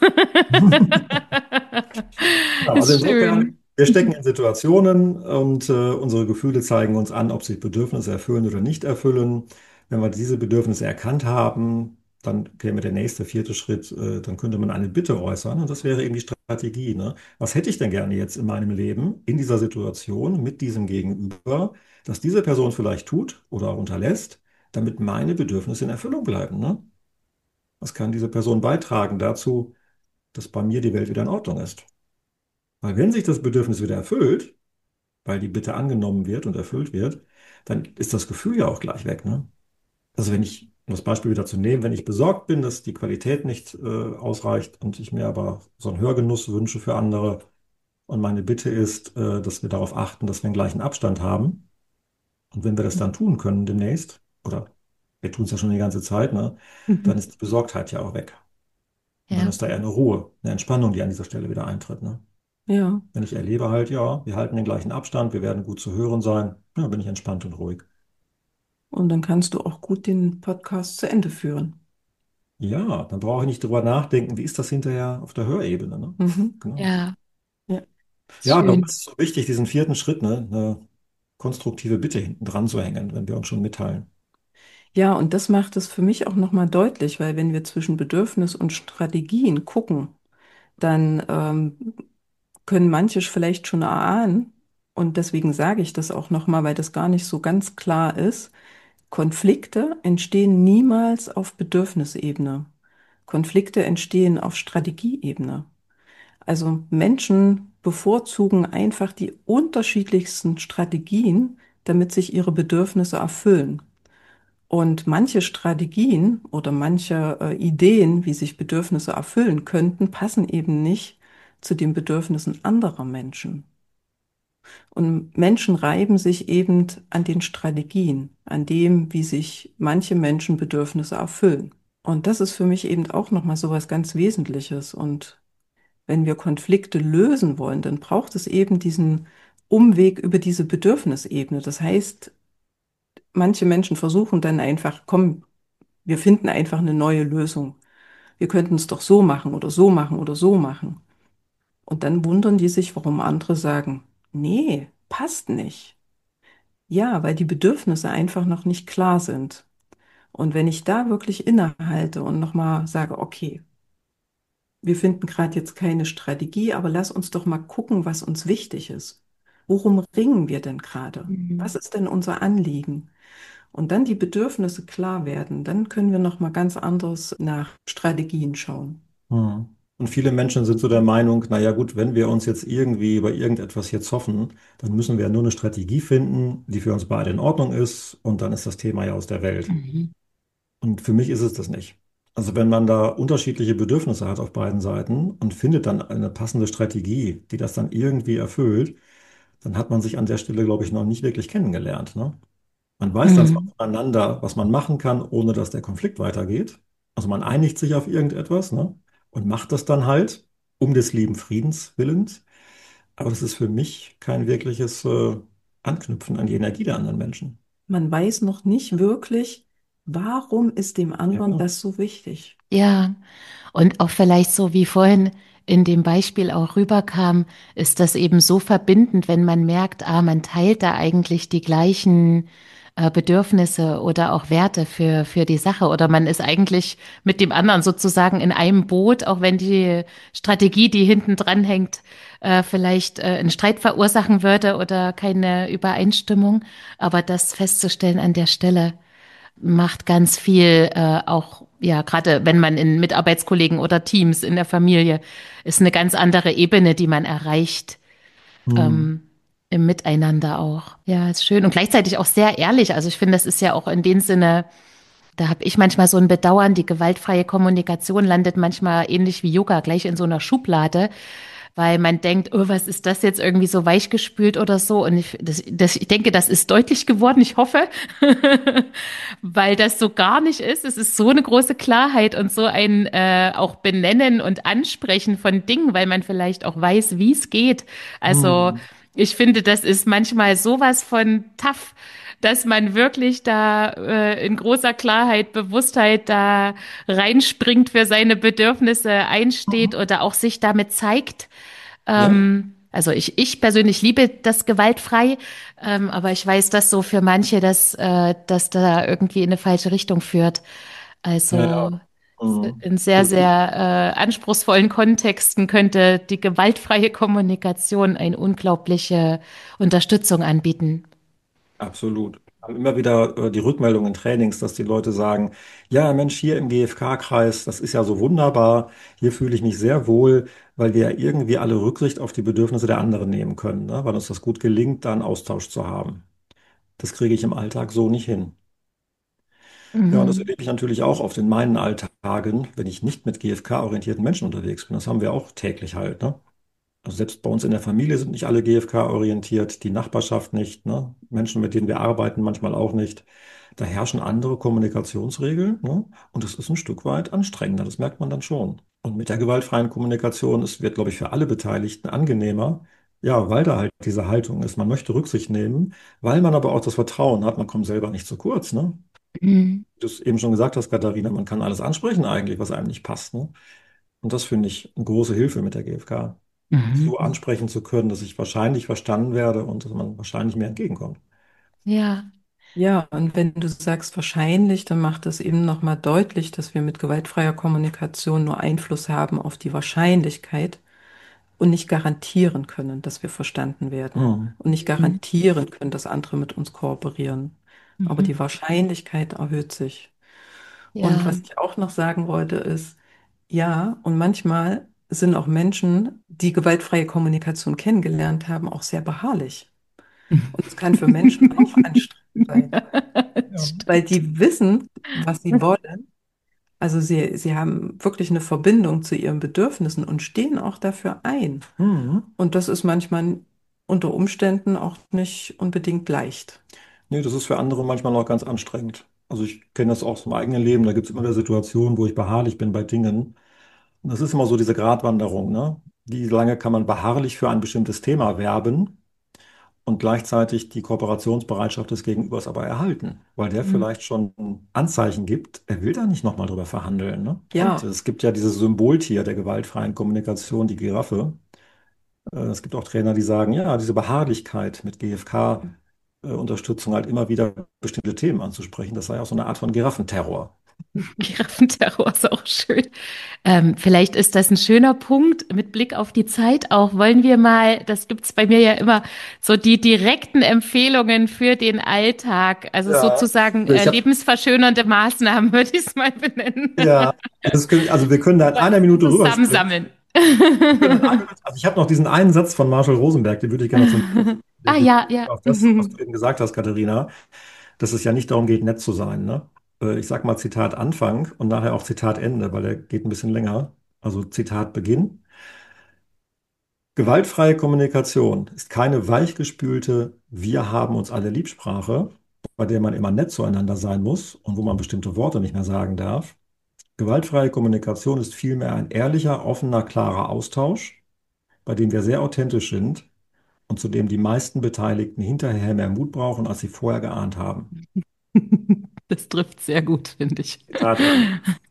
Genau, also Ist insofern, schön. wir stecken in Situationen und unsere Gefühle zeigen uns an, ob sich Bedürfnisse erfüllen oder nicht erfüllen. Wenn wir diese Bedürfnisse erkannt haben, dann käme der nächste, vierte Schritt, dann könnte man eine Bitte äußern und das wäre eben die Strategie, ne? Was hätte ich denn gerne jetzt in meinem Leben, in dieser Situation, mit diesem Gegenüber, dass diese Person vielleicht tut oder unterlässt, damit meine Bedürfnisse in Erfüllung bleiben, ne? Was kann diese Person beitragen dazu, dass bei mir die Welt wieder in Ordnung ist? Weil wenn sich das Bedürfnis wieder erfüllt, weil die Bitte angenommen wird und erfüllt wird, dann ist das Gefühl ja auch gleich weg, ne? Also wenn ich, um das Beispiel wieder zu nehmen, wenn ich besorgt bin, dass die Qualität nicht ausreicht und ich mir aber so einen Hörgenuss wünsche für andere und meine Bitte ist, dass wir darauf achten, dass wir einen gleichen Abstand haben und wenn wir das dann tun können demnächst, oder wir tun es ja schon die ganze Zeit, ne, dann Mhm. ist die Besorgtheit ja auch weg. Und dann Ja. ist da eher eine Ruhe, eine Entspannung, die an dieser Stelle wieder eintritt, ne? Ja. Wenn ich erlebe halt, ja, wir halten den gleichen Abstand, wir werden gut zu hören sein, ja, bin ich entspannt und ruhig. Und dann kannst du auch gut den Podcast zu Ende führen. Ja, dann brauche ich nicht drüber nachdenken, wie ist das hinterher auf der Hörebene, ne? Mhm. Genau. Ja, Ja. Ja, bei schön. uns ist es so wichtig, diesen vierten Schritt, ne, eine konstruktive Bitte hinten dran zu hängen, wenn wir uns schon mitteilen. Ja, und das macht es für mich auch nochmal deutlich, weil wenn wir zwischen Bedürfnis und Strategien gucken, dann können manche vielleicht schon erahnen, und deswegen sage ich das auch nochmal, weil das gar nicht so ganz klar ist, Konflikte entstehen niemals auf Bedürfnisebene. Konflikte entstehen auf Strategieebene. Also Menschen bevorzugen einfach die unterschiedlichsten Strategien, damit sich ihre Bedürfnisse erfüllen. Und manche Strategien oder manche Ideen, wie sich Bedürfnisse erfüllen könnten, passen eben nicht zu den Bedürfnissen anderer Menschen. Und Menschen reiben sich eben an den Strategien, an dem, wie sich manche Menschen Bedürfnisse erfüllen. Und das ist für mich eben auch nochmal so was ganz Wesentliches. Und wenn wir Konflikte lösen wollen, dann braucht es eben diesen Umweg über diese Bedürfnisebene. Das heißt, manche Menschen versuchen dann einfach, komm, wir finden einfach eine neue Lösung. Wir könnten es doch so machen oder so machen oder so machen. Und dann wundern die sich, warum andere sagen, nee, passt nicht. Ja, weil die Bedürfnisse einfach noch nicht klar sind. Und wenn ich da wirklich innehalte und nochmal sage, okay, wir finden gerade jetzt keine Strategie, aber lass uns doch mal gucken, was uns wichtig ist. Worum ringen wir denn gerade? Mhm. Was ist denn unser Anliegen? Und dann die Bedürfnisse klar werden, dann können wir noch mal ganz anders nach Strategien schauen. Hm. Und viele Menschen sind so der Meinung, naja gut, wenn wir uns jetzt irgendwie bei irgendetwas hier zoffen, dann müssen wir ja nur eine Strategie finden, die für uns beide in Ordnung ist und dann ist das Thema ja aus der Welt. Mhm. Und für mich ist es das nicht. Also wenn man da unterschiedliche Bedürfnisse hat auf beiden Seiten und findet dann eine passende Strategie, die das dann irgendwie erfüllt, dann hat man sich an der Stelle, glaube ich, noch nicht wirklich kennengelernt, ne? Man weiß dann zwar Mhm. voneinander, was man machen kann, ohne dass der Konflikt weitergeht. Also man einigt sich auf irgendetwas, ne? Und macht das dann halt um des lieben Friedens willens. Aber das ist für mich kein wirkliches Anknüpfen an die Energie der anderen Menschen. Man weiß noch nicht wirklich, warum ist dem Ja, anderen klar. das so wichtig. Ja, und auch vielleicht so wie vorhin in dem Beispiel auch rüberkam, ist das eben so verbindend, wenn man merkt, ah, man teilt da eigentlich die gleichen Bedürfnisse oder auch Werte für die Sache oder man ist eigentlich mit dem anderen sozusagen in einem Boot, auch wenn die Strategie, die hinten dran hängt, vielleicht einen Streit verursachen würde oder keine Übereinstimmung. Aber das festzustellen an der Stelle macht ganz viel, auch, ja, gerade wenn man in Mitarbeitskollegen oder Teams in der Familie ist eine ganz andere Ebene, die man erreicht, Hm. ähm, im Miteinander auch. Ja, ist schön und gleichzeitig auch sehr ehrlich. Also ich finde, das ist ja auch in dem Sinne, da habe ich manchmal so ein Bedauern, die gewaltfreie Kommunikation landet manchmal ähnlich wie Yoga gleich in so einer Schublade, weil man denkt, oh, was ist das jetzt irgendwie so weichgespült oder so? Und ich denke, das ist deutlich geworden, ich hoffe, weil das so gar nicht ist. Es ist so eine große Klarheit und so ein auch Benennen und Ansprechen von Dingen, weil man vielleicht auch weiß, wie es geht. Also Hm. ich finde, das ist manchmal sowas von tough, dass man wirklich da in großer Klarheit, Bewusstheit da reinspringt, für seine Bedürfnisse einsteht oder auch sich damit zeigt. Ja, Also ich persönlich liebe das gewaltfrei, aber ich weiß, dass so für manche das da irgendwie in eine falsche Richtung führt. ja, ja. Also Hm. in sehr, Also, sehr anspruchsvollen Kontexten könnte die gewaltfreie Kommunikation eine unglaubliche Unterstützung anbieten. absolut. Wir haben immer wieder die Rückmeldung in Trainings, dass die Leute sagen, ja Mensch, hier im GfK-Kreis, das ist ja so wunderbar, hier fühle ich mich sehr wohl, weil wir ja irgendwie alle Rücksicht auf die Bedürfnisse der anderen nehmen können, ne? Weil uns das gut gelingt, da einen Austausch zu haben. Das kriege ich im Alltag so nicht hin. Ja, und das Mhm. erlebe ich natürlich auch oft in meinen Alltagen, wenn ich nicht mit GfK-orientierten Menschen unterwegs bin. Das haben wir auch täglich halt, ne? Also selbst bei uns in der Familie sind nicht alle GfK-orientiert, die Nachbarschaft nicht, ne? Menschen, mit denen wir arbeiten, manchmal auch nicht. Da herrschen andere Kommunikationsregeln, ne? Und es ist ein Stück weit anstrengender, das merkt man dann schon. Und mit der gewaltfreien Kommunikation, es wird, glaube ich, für alle Beteiligten angenehmer, ja, weil da halt diese Haltung ist. Man möchte Rücksicht nehmen, weil man aber auch das Vertrauen hat, man kommt selber nicht zu kurz, ne? Mhm. Du es eben schon gesagt hast, Katharina, man kann alles ansprechen eigentlich, was einem nicht passt, ne? Und das finde ich eine große Hilfe mit der GfK, so Mhm. ansprechen zu können, dass ich wahrscheinlich verstanden werde und dass man wahrscheinlich mir entgegenkommt. Ja. Ja, und wenn du sagst wahrscheinlich, dann macht das eben nochmal deutlich, dass wir mit gewaltfreier Kommunikation nur Einfluss haben auf die Wahrscheinlichkeit und nicht garantieren können, dass wir verstanden werden Mhm. und nicht Mhm. garantieren können, dass andere mit uns kooperieren. Aber Mhm. die Wahrscheinlichkeit erhöht sich. Und Ja. was ich auch noch sagen wollte, ist, ja, und manchmal sind auch Menschen, die gewaltfreie Kommunikation kennengelernt haben, auch sehr beharrlich. Und es kann für Menschen auch anstrengend sein, Ja. weil Stimmt. die wissen, was sie wollen. Also sie haben wirklich eine Verbindung zu ihren Bedürfnissen und stehen auch dafür ein. Mhm. Und das ist manchmal unter Umständen auch nicht unbedingt leicht. Nee, das ist für andere manchmal noch ganz anstrengend. Also ich kenne das auch aus dem eigenen Leben. Da gibt es immer wieder Situationen, wo ich beharrlich bin bei Dingen. Und das ist immer so diese Gratwanderung, ne? Wie lange kann man beharrlich für ein bestimmtes Thema werben und gleichzeitig die Kooperationsbereitschaft des Gegenübers aber erhalten? Weil der Mhm. vielleicht schon Anzeichen gibt, er will da nicht nochmal drüber verhandeln, ne? Und Ja, es gibt ja dieses Symboltier der gewaltfreien Kommunikation, die Giraffe. Es gibt auch Trainer, die sagen, ja, diese Beharrlichkeit mit GFK-Unterstützung halt immer wieder bestimmte Themen anzusprechen, das sei auch so eine Art von Giraffenterror. Giraffenterror ist auch schön. Vielleicht ist das ein schöner Punkt mit Blick auf die Zeit auch. Wollen wir mal, das gibt's bei mir ja immer, so die direkten Empfehlungen für den Alltag, also Ja. sozusagen Ich habe lebensverschönernde Maßnahmen, würde ich es mal benennen. Ja, also wir können da in Was einer Minute rüberspringen. zusammensammeln. Wir können in einer Minute, also ich habe noch diesen einen Satz von Marshall Rosenberg, den würde ich gerne zum der Ah geht ja, ja. auf das, was du eben gesagt hast, Katharina, dass es ja nicht darum geht, nett zu sein, ne? Ich sag mal Zitat Anfang und nachher auch Zitat Ende, weil der geht ein bisschen länger. Also Zitat Beginn. Gewaltfreie Kommunikation ist keine weichgespülte Wir haben uns alle Liebsprache, bei der man immer nett zueinander sein muss und wo man bestimmte Worte nicht mehr sagen darf. Gewaltfreie Kommunikation ist vielmehr ein ehrlicher, offener, klarer Austausch, bei dem wir sehr authentisch sind und zu dem die meisten Beteiligten hinterher mehr Mut brauchen, als sie vorher geahnt haben. Das trifft sehr gut, finde ich. Zitat Ende.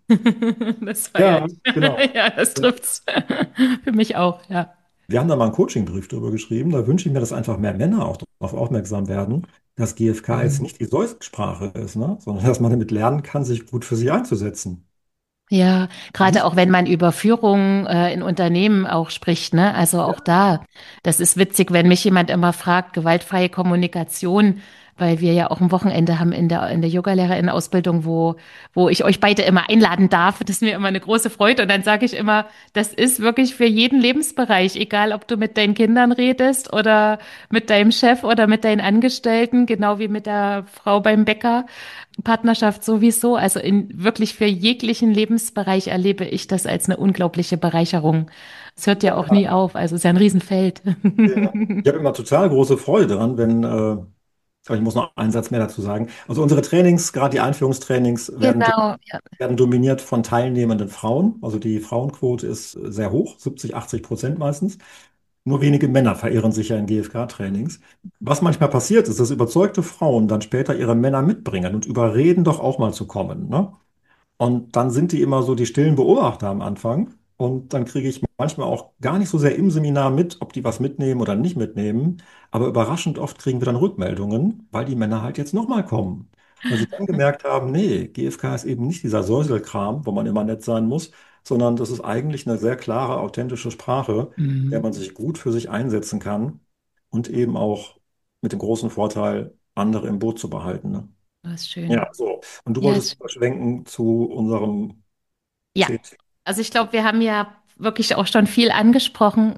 Das feiere Ja, ich. genau. Ja, das Ja. trifft's. Für mich auch, ja. Wir haben da mal einen Coachingbrief drüber geschrieben. Da wünsche ich mir, dass einfach mehr Männer auch darauf aufmerksam werden, dass GFK jetzt nicht die Sollsprache ist, ne? Sondern dass man damit lernen kann, sich gut für sie einzusetzen. Ja, gerade Nicht, auch wenn man über Führung in Unternehmen auch spricht, ne? Also ja, auch da, das ist witzig, wenn mich jemand immer fragt, gewaltfreie Kommunikation, weil wir ja auch ein Wochenende haben in der Yogalehrerinnenausbildung, wo ich euch beide immer einladen darf. Das ist mir immer eine große Freude. Und dann sage ich immer, das ist wirklich für jeden Lebensbereich, egal ob du mit deinen Kindern redest oder mit deinem Chef oder mit deinen Angestellten, genau wie mit der Frau beim Bäcker. Partnerschaft sowieso, also in wirklich für jeglichen Lebensbereich erlebe ich das als eine unglaubliche Bereicherung. Es hört ja auch nie auf, also es ist ja ein Riesenfeld. ja. Ich habe immer total große Freude dran, wenn, aber ich muss noch einen Satz mehr dazu sagen. Also unsere Trainings, gerade die Einführungstrainings, Genau, ja. werden dominiert von teilnehmenden Frauen. Also die Frauenquote ist sehr hoch, 70, 80% meistens. Nur wenige Männer verirren sich ja in GFK-Trainings. Was manchmal passiert ist, dass überzeugte Frauen dann später ihre Männer mitbringen und überreden, doch auch mal zu kommen, ne? Und dann sind die immer so die stillen Beobachter am Anfang. Und dann kriege ich manchmal auch gar nicht so sehr im Seminar mit, ob die was mitnehmen oder nicht mitnehmen. Aber überraschend oft kriegen wir dann Rückmeldungen, weil die Männer halt jetzt nochmal kommen. Weil sie dann gemerkt haben, nee, GFK ist eben nicht dieser Säuselkram, wo man immer nett sein muss, sondern das ist eigentlich eine sehr klare, authentische Sprache, der Mhm. man sich gut für sich einsetzen kann und eben auch mit dem großen Vorteil, andere im Boot zu behalten. Ne? Das ist schön. Ja, so. Und du Ja, wolltest überschwenken zu unserem ja. CT. Also ich glaube, wir haben ja wirklich auch schon viel angesprochen,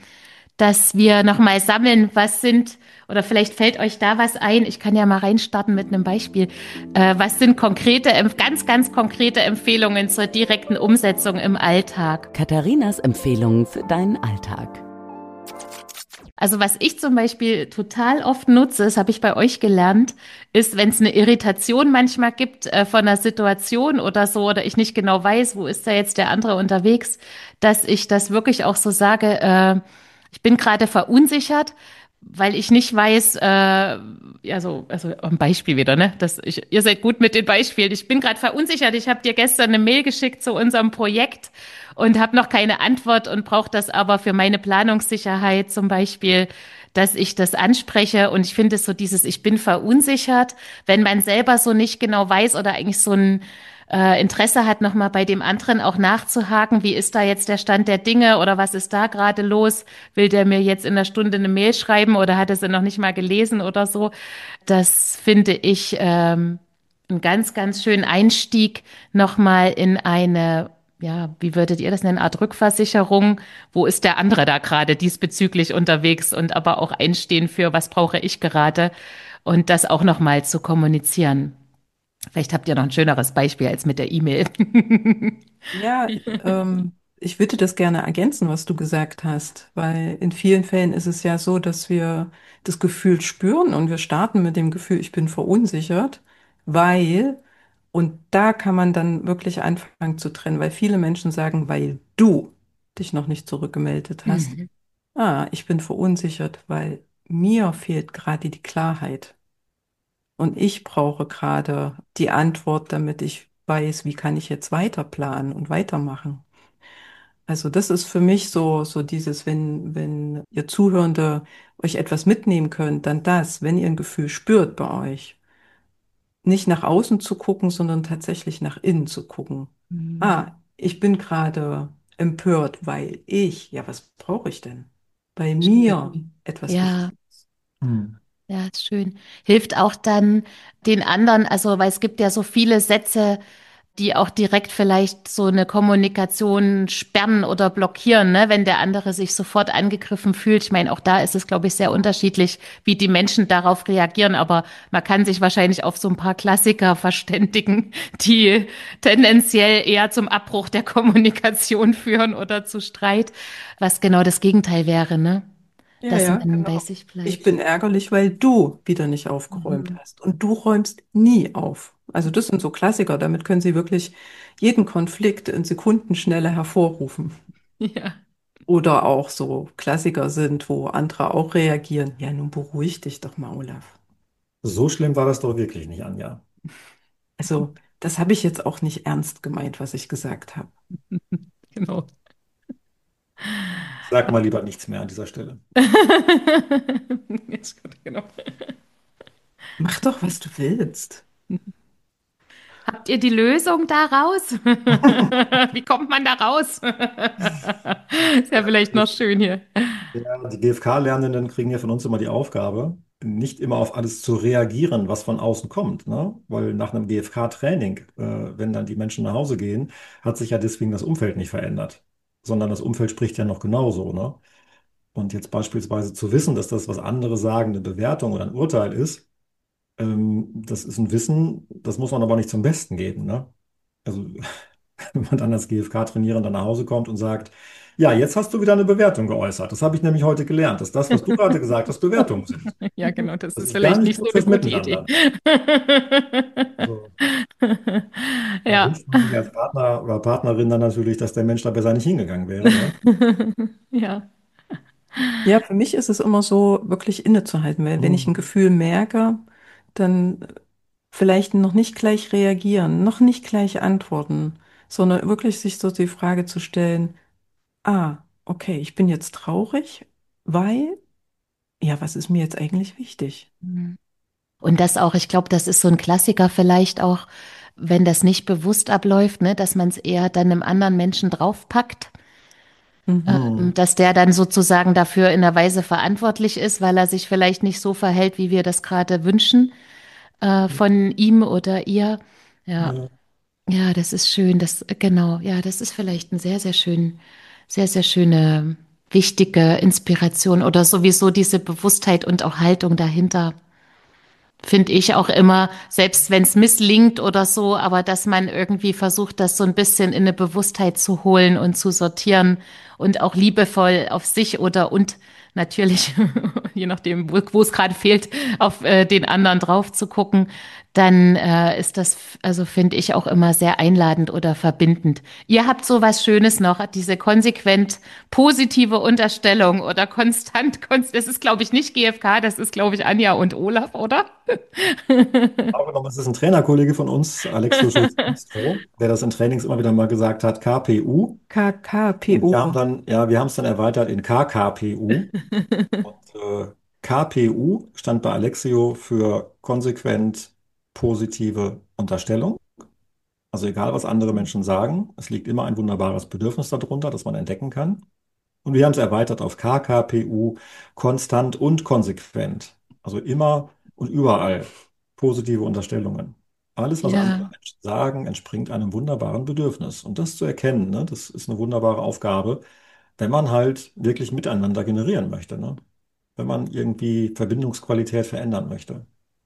dass wir nochmal sammeln, was sind, oder vielleicht fällt euch da was ein. Ich kann ja mal reinstarten mit einem Beispiel. Was sind konkrete, ganz, ganz konkrete Empfehlungen zur direkten Umsetzung im Alltag? Katharinas Empfehlungen für deinen Alltag. Also was ich zum Beispiel total oft nutze, das habe ich bei euch gelernt, ist, wenn es eine Irritation manchmal gibt von einer Situation oder so, oder ich nicht genau weiß, wo ist da jetzt der andere unterwegs, dass ich das wirklich auch so sage, ich bin gerade verunsichert, weil ich nicht weiß, also ein Beispiel wieder, ne? Ihr seid gut mit den Beispielen. Ich bin gerade verunsichert. Ich habe dir gestern eine Mail geschickt zu unserem Projekt und habe noch keine Antwort und brauche das aber für meine Planungssicherheit zum Beispiel, dass ich das anspreche. Und ich finde es so dieses, ich bin verunsichert, wenn man selber so nicht genau weiß oder eigentlich so ein Interesse hat, nochmal bei dem anderen auch nachzuhaken, wie ist da jetzt der Stand der Dinge oder was ist da gerade los? Will der mir jetzt in einer Stunde eine Mail schreiben oder hat er sie noch nicht mal gelesen oder so? Das finde ich einen ganz, ganz schönen Einstieg nochmal in eine, ja, wie würdet ihr das nennen, Art Rückversicherung? Wo ist der andere da gerade diesbezüglich unterwegs und aber auch einstehen für, was brauche ich gerade? Und das auch nochmal zu kommunizieren. Vielleicht habt ihr noch ein schöneres Beispiel als mit der E-Mail. Ja, ich würde das gerne ergänzen, was du gesagt hast, weil in vielen Fällen ist es ja so, dass wir das Gefühl spüren und wir starten mit dem Gefühl, ich bin verunsichert, weil, und da kann man dann wirklich anfangen zu trennen, weil viele Menschen sagen, weil du dich noch nicht zurückgemeldet hast. Mhm. Ah, ich bin verunsichert, weil mir fehlt gerade die Klarheit. Und ich brauche gerade die Antwort, damit ich weiß, wie kann ich jetzt weiter planen und weitermachen. Also das ist für mich so dieses, wenn ihr Zuhörende euch etwas mitnehmen könnt, dann das, wenn ihr ein Gefühl spürt bei euch, nicht nach außen zu gucken, sondern tatsächlich nach innen zu gucken. Mhm. Ah, ich bin gerade empört, weil ja, was brauche ich denn? Bei mir Schön. etwas Ja. wichtig ist. Hm. Ja, ist schön. Hilft auch dann den anderen, also weil es gibt ja so viele Sätze, die auch direkt vielleicht so eine Kommunikation sperren oder blockieren, ne? Wenn der andere sich sofort angegriffen fühlt. Ich meine, auch da ist es, glaube ich, sehr unterschiedlich, wie die Menschen darauf reagieren. Aber man kann sich wahrscheinlich auf so ein paar Klassiker verständigen, die tendenziell eher zum Abbruch der Kommunikation führen oder zu Streit, was genau das Gegenteil wäre, ne? Ja, Dass ja, man bei genau. sich Ich bleibt. bin ärgerlich, weil du wieder nicht aufgeräumt Mhm. hast. Und du räumst nie auf. Also das sind so Klassiker. Damit können Sie wirklich jeden Konflikt in Sekundenschnelle hervorrufen. Ja. Oder auch so Klassiker sind, wo andere auch reagieren. Ja, nun beruhig dich doch mal, Olaf. So schlimm war das doch wirklich nicht, Anja. Also, das habe ich jetzt auch nicht ernst gemeint, was ich gesagt habe. Genau. Ich sag mal lieber nichts mehr an dieser Stelle. Ist gut, genau. Mach doch, was du willst. Habt ihr die Lösung da raus? Wie kommt man da raus? Ist ja vielleicht noch schön hier. Ja, die GfK-Lernenden kriegen ja von uns immer die Aufgabe, nicht immer auf alles zu reagieren, was von außen kommt, ne? Weil nach einem GfK-Training, wenn dann die Menschen nach Hause gehen, hat sich ja deswegen das Umfeld nicht verändert, sondern das Umfeld spricht ja noch genauso, ne? Und jetzt beispielsweise zu wissen, dass das, was andere sagen, eine Bewertung oder ein Urteil ist, das ist ein Wissen, das muss man aber nicht zum Besten geben, ne? Also wenn man dann als GfK-Trainierender nach Hause kommt und sagt, ja, jetzt hast du wieder eine Bewertung geäußert. Das habe ich nämlich heute gelernt, dass das, was du gerade gesagt hast, Bewertungen sind. Ja, genau, das Das ist ist gar vielleicht nicht nicht gut so eine fürs gute Idee. Miteinander. Also, da Ja. wünscht man sich als Partner oder Partnerin dann natürlich, dass der Mensch da besser nicht hingegangen wäre. Ne? Ja. Ja, für mich ist es immer so, wirklich innezuhalten, weil wenn ich Hm. ein Gefühl merke, dann vielleicht noch nicht gleich reagieren, noch nicht gleich antworten, sondern wirklich sich so die Frage zu stellen, ah, okay, ich bin jetzt traurig, weil, ja, was ist mir jetzt eigentlich wichtig? Und das auch, ich glaube, das ist so ein Klassiker vielleicht auch, wenn das nicht bewusst abläuft, ne, dass man es eher dann einem anderen Menschen draufpackt, Mhm. Hm. dass der dann sozusagen dafür in der Weise verantwortlich ist, weil er sich vielleicht nicht so verhält, wie wir das gerade wünschen, von ihm oder ihr. Ja, Ja. ja, das ist schön, das, genau, ja, das ist vielleicht ein sehr, sehr schöne, wichtige Inspiration oder sowieso diese Bewusstheit und auch Haltung dahinter. Finde ich auch immer, selbst wenn es misslingt oder so, aber dass man irgendwie versucht, das so ein bisschen in eine Bewusstheit zu holen und zu sortieren und auch liebevoll auf sich oder und natürlich, je nachdem, wo es gerade fehlt, auf den anderen drauf zu gucken, dann ist das, also finde ich auch immer sehr einladend oder verbindend. Ihr habt so was Schönes noch, diese konsequent positive Unterstellung oder das ist, glaube ich, nicht GfK, das ist, glaube ich, Anja und Olaf, oder? Auch genommen, es ist ein Trainerkollege von uns, Alexio Schulz-Bistro, der das in Trainings immer wieder mal gesagt hat, KPU. Und wir haben KKPO. dann, ja, wir haben es dann erweitert in KKPU. Und KPU stand bei Alexio für konsequent positive Unterstellung. Also egal, was andere Menschen sagen, es liegt immer ein wunderbares Bedürfnis darunter, das man entdecken kann. Und wir haben es erweitert auf KKPU, konstant und konsequent. Also immer und überall positive Unterstellungen. Alles, was andere Ja, Menschen sagen, entspringt einem wunderbaren Bedürfnis. Und das zu erkennen, ne, das ist eine wunderbare Aufgabe, wenn man halt wirklich miteinander generieren möchte, ne? Wenn man irgendwie Verbindungsqualität verändern möchte.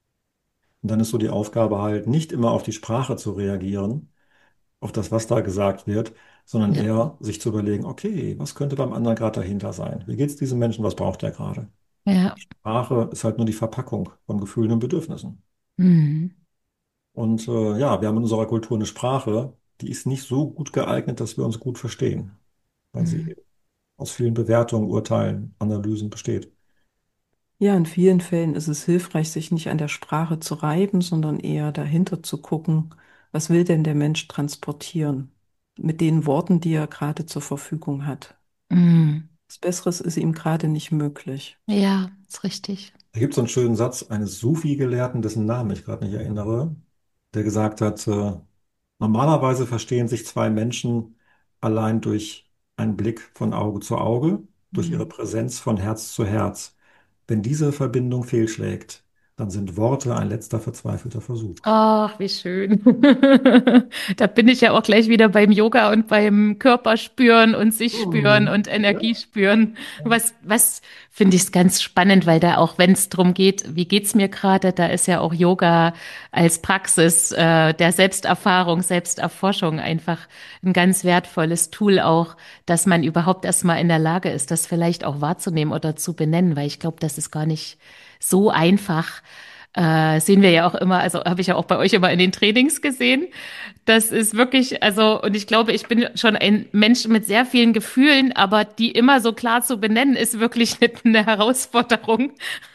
Und dann ist so die Aufgabe halt, nicht immer auf die Sprache zu reagieren, auf das, was da gesagt wird, sondern ja, eher sich zu überlegen, okay, was könnte beim anderen gerade dahinter sein? Wie geht es diesem Menschen? Was braucht er gerade? ja. Sprache ist halt nur die Verpackung von Gefühlen und Bedürfnissen. Mhm. Und ja, wir haben in unserer Kultur eine Sprache, die ist nicht so gut geeignet, dass wir uns gut verstehen, weil Mhm. sie aus vielen Bewertungen, Urteilen, Analysen besteht. Ja, in vielen Fällen ist es hilfreich, sich nicht an der Sprache zu reiben, sondern eher dahinter zu gucken, was will denn der Mensch transportieren? mit den Worten, die er gerade zur Verfügung hat. Mm. Was Besseres ist ihm gerade nicht möglich. Ja, ist richtig. Da gibt es so einen schönen Satz eines Sufi-Gelehrten, dessen Namen ich gerade nicht erinnere, der gesagt hat, normalerweise verstehen sich zwei Menschen allein durch einen Blick von Auge zu Auge, durch ihre Mhm. Präsenz von Herz zu Herz. Wenn diese Verbindung fehlschlägt, dann sind Worte ein letzter verzweifelter Versuch. Ach, wie schön. Da bin ich ja auch gleich wieder beim Yoga und beim Körper spüren und sich spüren Mhm. und Ja. Energie spüren. Was finde ich ganz spannend, weil da auch, wenn es darum geht, wie geht's mir gerade, da ist ja auch Yoga als Praxis der Selbsterfahrung, Selbsterforschung einfach ein ganz wertvolles Tool auch, dass man überhaupt erstmal in der Lage ist, das vielleicht auch wahrzunehmen oder zu benennen, weil ich glaube, das ist gar nicht so einfach sehen wir ja auch immer, also habe ich ja auch bei euch immer in den Trainings gesehen. Das ist wirklich, also, und ich glaube, ich bin schon ein Mensch mit sehr vielen Gefühlen, aber die immer so klar zu benennen, ist wirklich eine Herausforderung.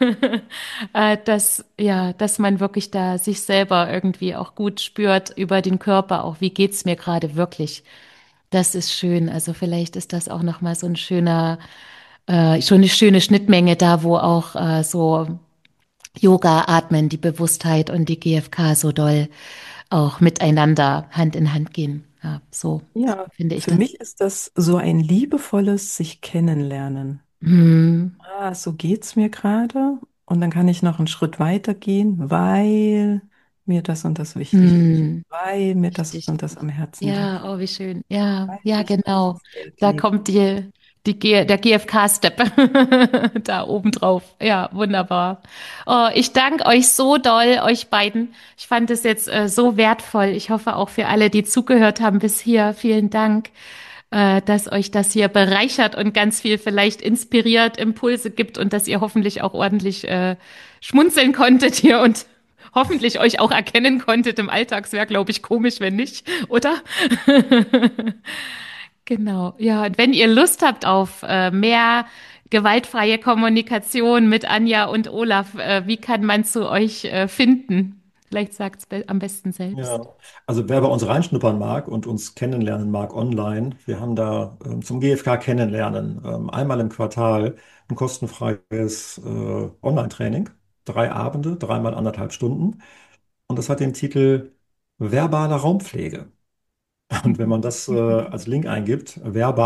Dass man wirklich da sich selber irgendwie auch gut spürt über den Körper, auch wie geht's mir gerade wirklich. Das ist schön. Also vielleicht ist das auch nochmal so ein schon eine schöne Schnittmenge da, wo auch so Yoga, Atmen, die Bewusstheit und die GFK so doll auch miteinander Hand in Hand gehen. Ja, so Ja, finde ich für das. mich ist das so ein liebevolles sich kennenlernen. Hm, Ah, so geht's mir gerade. Und dann kann ich noch einen Schritt weiter gehen, weil mir das und das wichtig ist. hm, Weil mir das richtig. und das am Herzen liegt. Ja, oh, wie schön. Ja, Weil ja, mich das genau. ins Feld Da legt. kommt der GFK-Step da oben drauf. Ja, wunderbar. Oh, ich danke euch so doll, euch beiden. Ich fand es jetzt so wertvoll. Ich hoffe auch für alle, die zugehört haben bis hier. Vielen Dank, dass euch das hier bereichert und ganz viel vielleicht inspiriert, Impulse gibt und dass ihr hoffentlich auch ordentlich schmunzeln konntet hier und hoffentlich euch auch erkennen konntet im Alltag. Es wäre, glaube ich, komisch, wenn nicht, oder? Genau, ja, und wenn ihr Lust habt auf mehr gewaltfreie Kommunikation mit Anja und Olaf, wie kann man zu euch finden? Vielleicht sagt es be am besten selbst. Ja, also wer bei uns reinschnuppern mag und uns kennenlernen mag online, wir haben da zum GfK kennenlernen einmal im Quartal ein kostenfreies Online-Training, 3 Abende, dreimal 1,5 Stunden. Und das hat den Titel Verbale Raumpflege. Und wenn man das als Link eingibt,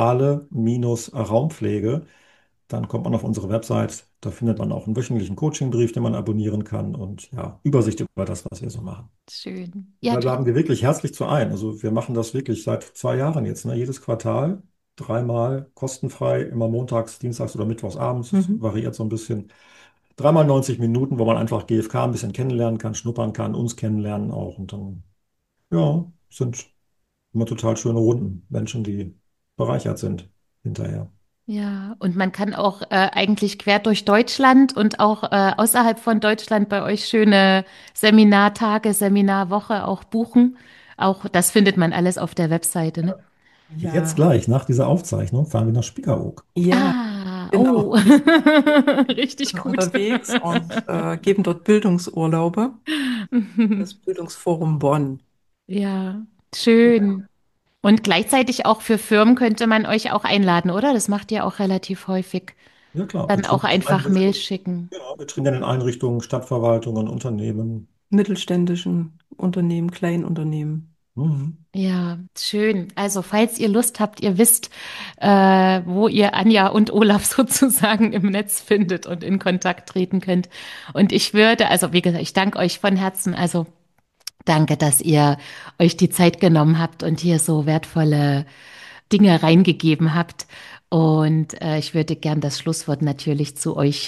verbale-Raumpflege, dann kommt man auf unsere Website. Da findet man auch einen wöchentlichen Coachingbrief, den man abonnieren kann und ja, Übersicht über das, was wir so machen. Schön. Ja, Da laden wir wirklich herzlich zu ein. Also wir machen das wirklich seit 2 Jahren jetzt, ne? Jedes Quartal, dreimal kostenfrei, immer montags, dienstags oder mittwochs abends. Das Mhm. variiert so ein bisschen. Dreimal 90 Minuten, wo man einfach GfK ein bisschen kennenlernen kann, schnuppern kann, uns kennenlernen auch. Und dann, ja, sind immer total schöne Runden. Menschen, die bereichert sind hinterher. ja, und man kann auch eigentlich quer durch Deutschland und auch außerhalb von Deutschland bei euch schöne Seminartage, Seminarwoche auch buchen. Auch das findet man alles auf der Webseite, ne? Jetzt Ja, gleich, nach dieser Aufzeichnung, fahren wir nach Spiekeroog. ja, Ah, genau. oh, richtig Wir sind gut. unterwegs und geben dort Bildungsurlaube. Das Bildungsforum Bonn. Ja, Ja, schön. Und gleichzeitig auch für Firmen könnte man euch auch einladen, oder? Das macht ihr auch relativ häufig. Ja klar, wir Dann auch trainieren in einfach Mail Einrichtungen, schicken. ja, wir trainieren in Einrichtungen, Stadtverwaltungen, Unternehmen. mittelständischen Unternehmen, Kleinunternehmen. Mhm. Ja, schön. Also, falls ihr Lust habt, ihr wisst, wo ihr Anja und Olaf sozusagen im Netz findet und in Kontakt treten könnt. Und ich würde, also wie gesagt, ich danke euch von Herzen. Also danke, dass ihr euch die Zeit genommen habt und hier so wertvolle Dinge reingegeben habt. Und ich würde gern das Schlusswort natürlich zu euch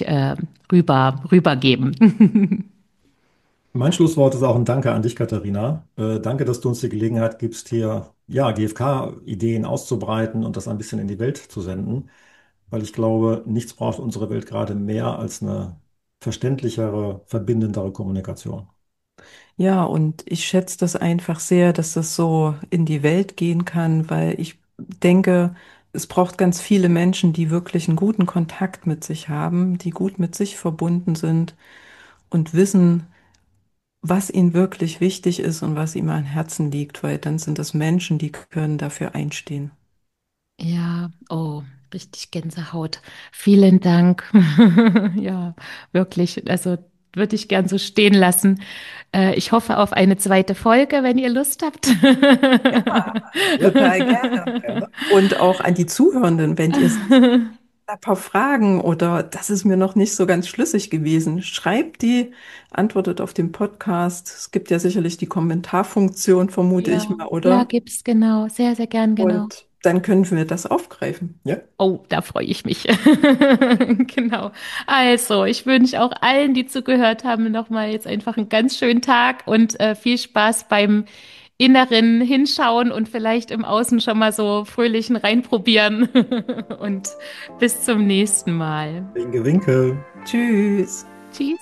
rübergeben. Mein Schlusswort ist auch ein Danke an dich, Katharina. Danke, dass du uns die Gelegenheit gibst, hier ja, GfK-Ideen auszubreiten und das ein bisschen in die Welt zu senden, weil ich glaube, nichts braucht unsere Welt gerade mehr als eine verständlichere, verbindendere Kommunikation. Ja, und ich schätze das einfach sehr, dass das so in die Welt gehen kann, weil ich denke, es braucht ganz viele Menschen, die wirklich einen guten Kontakt mit sich haben, die gut mit sich verbunden sind und wissen, was ihnen wirklich wichtig ist und was ihm am Herzen liegt, weil dann sind das Menschen, die können dafür einstehen. Ja, oh, richtig Gänsehaut. Vielen Dank. Ja, wirklich. Also würde ich gern so stehen lassen. Ich hoffe auf eine zweite Folge, wenn ihr Lust habt. Total gerne. Und auch an die Zuhörenden, wenn ihr ein paar Fragen oder das ist mir noch nicht so ganz schlüssig gewesen, schreibt die, antwortet auf den Podcast. Es gibt ja sicherlich die Kommentarfunktion, vermute ich Ja, mal, ja, oder? gibt's genau. Sehr, sehr gern, genau. Und dann können wir das aufgreifen. Ja, Oh, da freue ich mich. Genau. Also, ich wünsche auch allen, die zugehört haben, nochmal jetzt einfach einen ganz schönen Tag und viel Spaß beim inneren Hinschauen und vielleicht im Außen schon mal so fröhlichen reinprobieren. Und bis zum nächsten Mal. Winke, winke. Tschüss. Tschüss.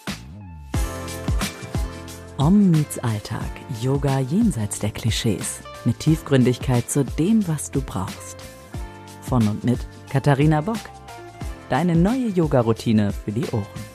Om meets Alltag. Yoga jenseits der Klischees. Mit Tiefgründigkeit zu dem, was du brauchst. Von und mit Katharina Bock. Deine neue Yoga-Routine für die Ohren.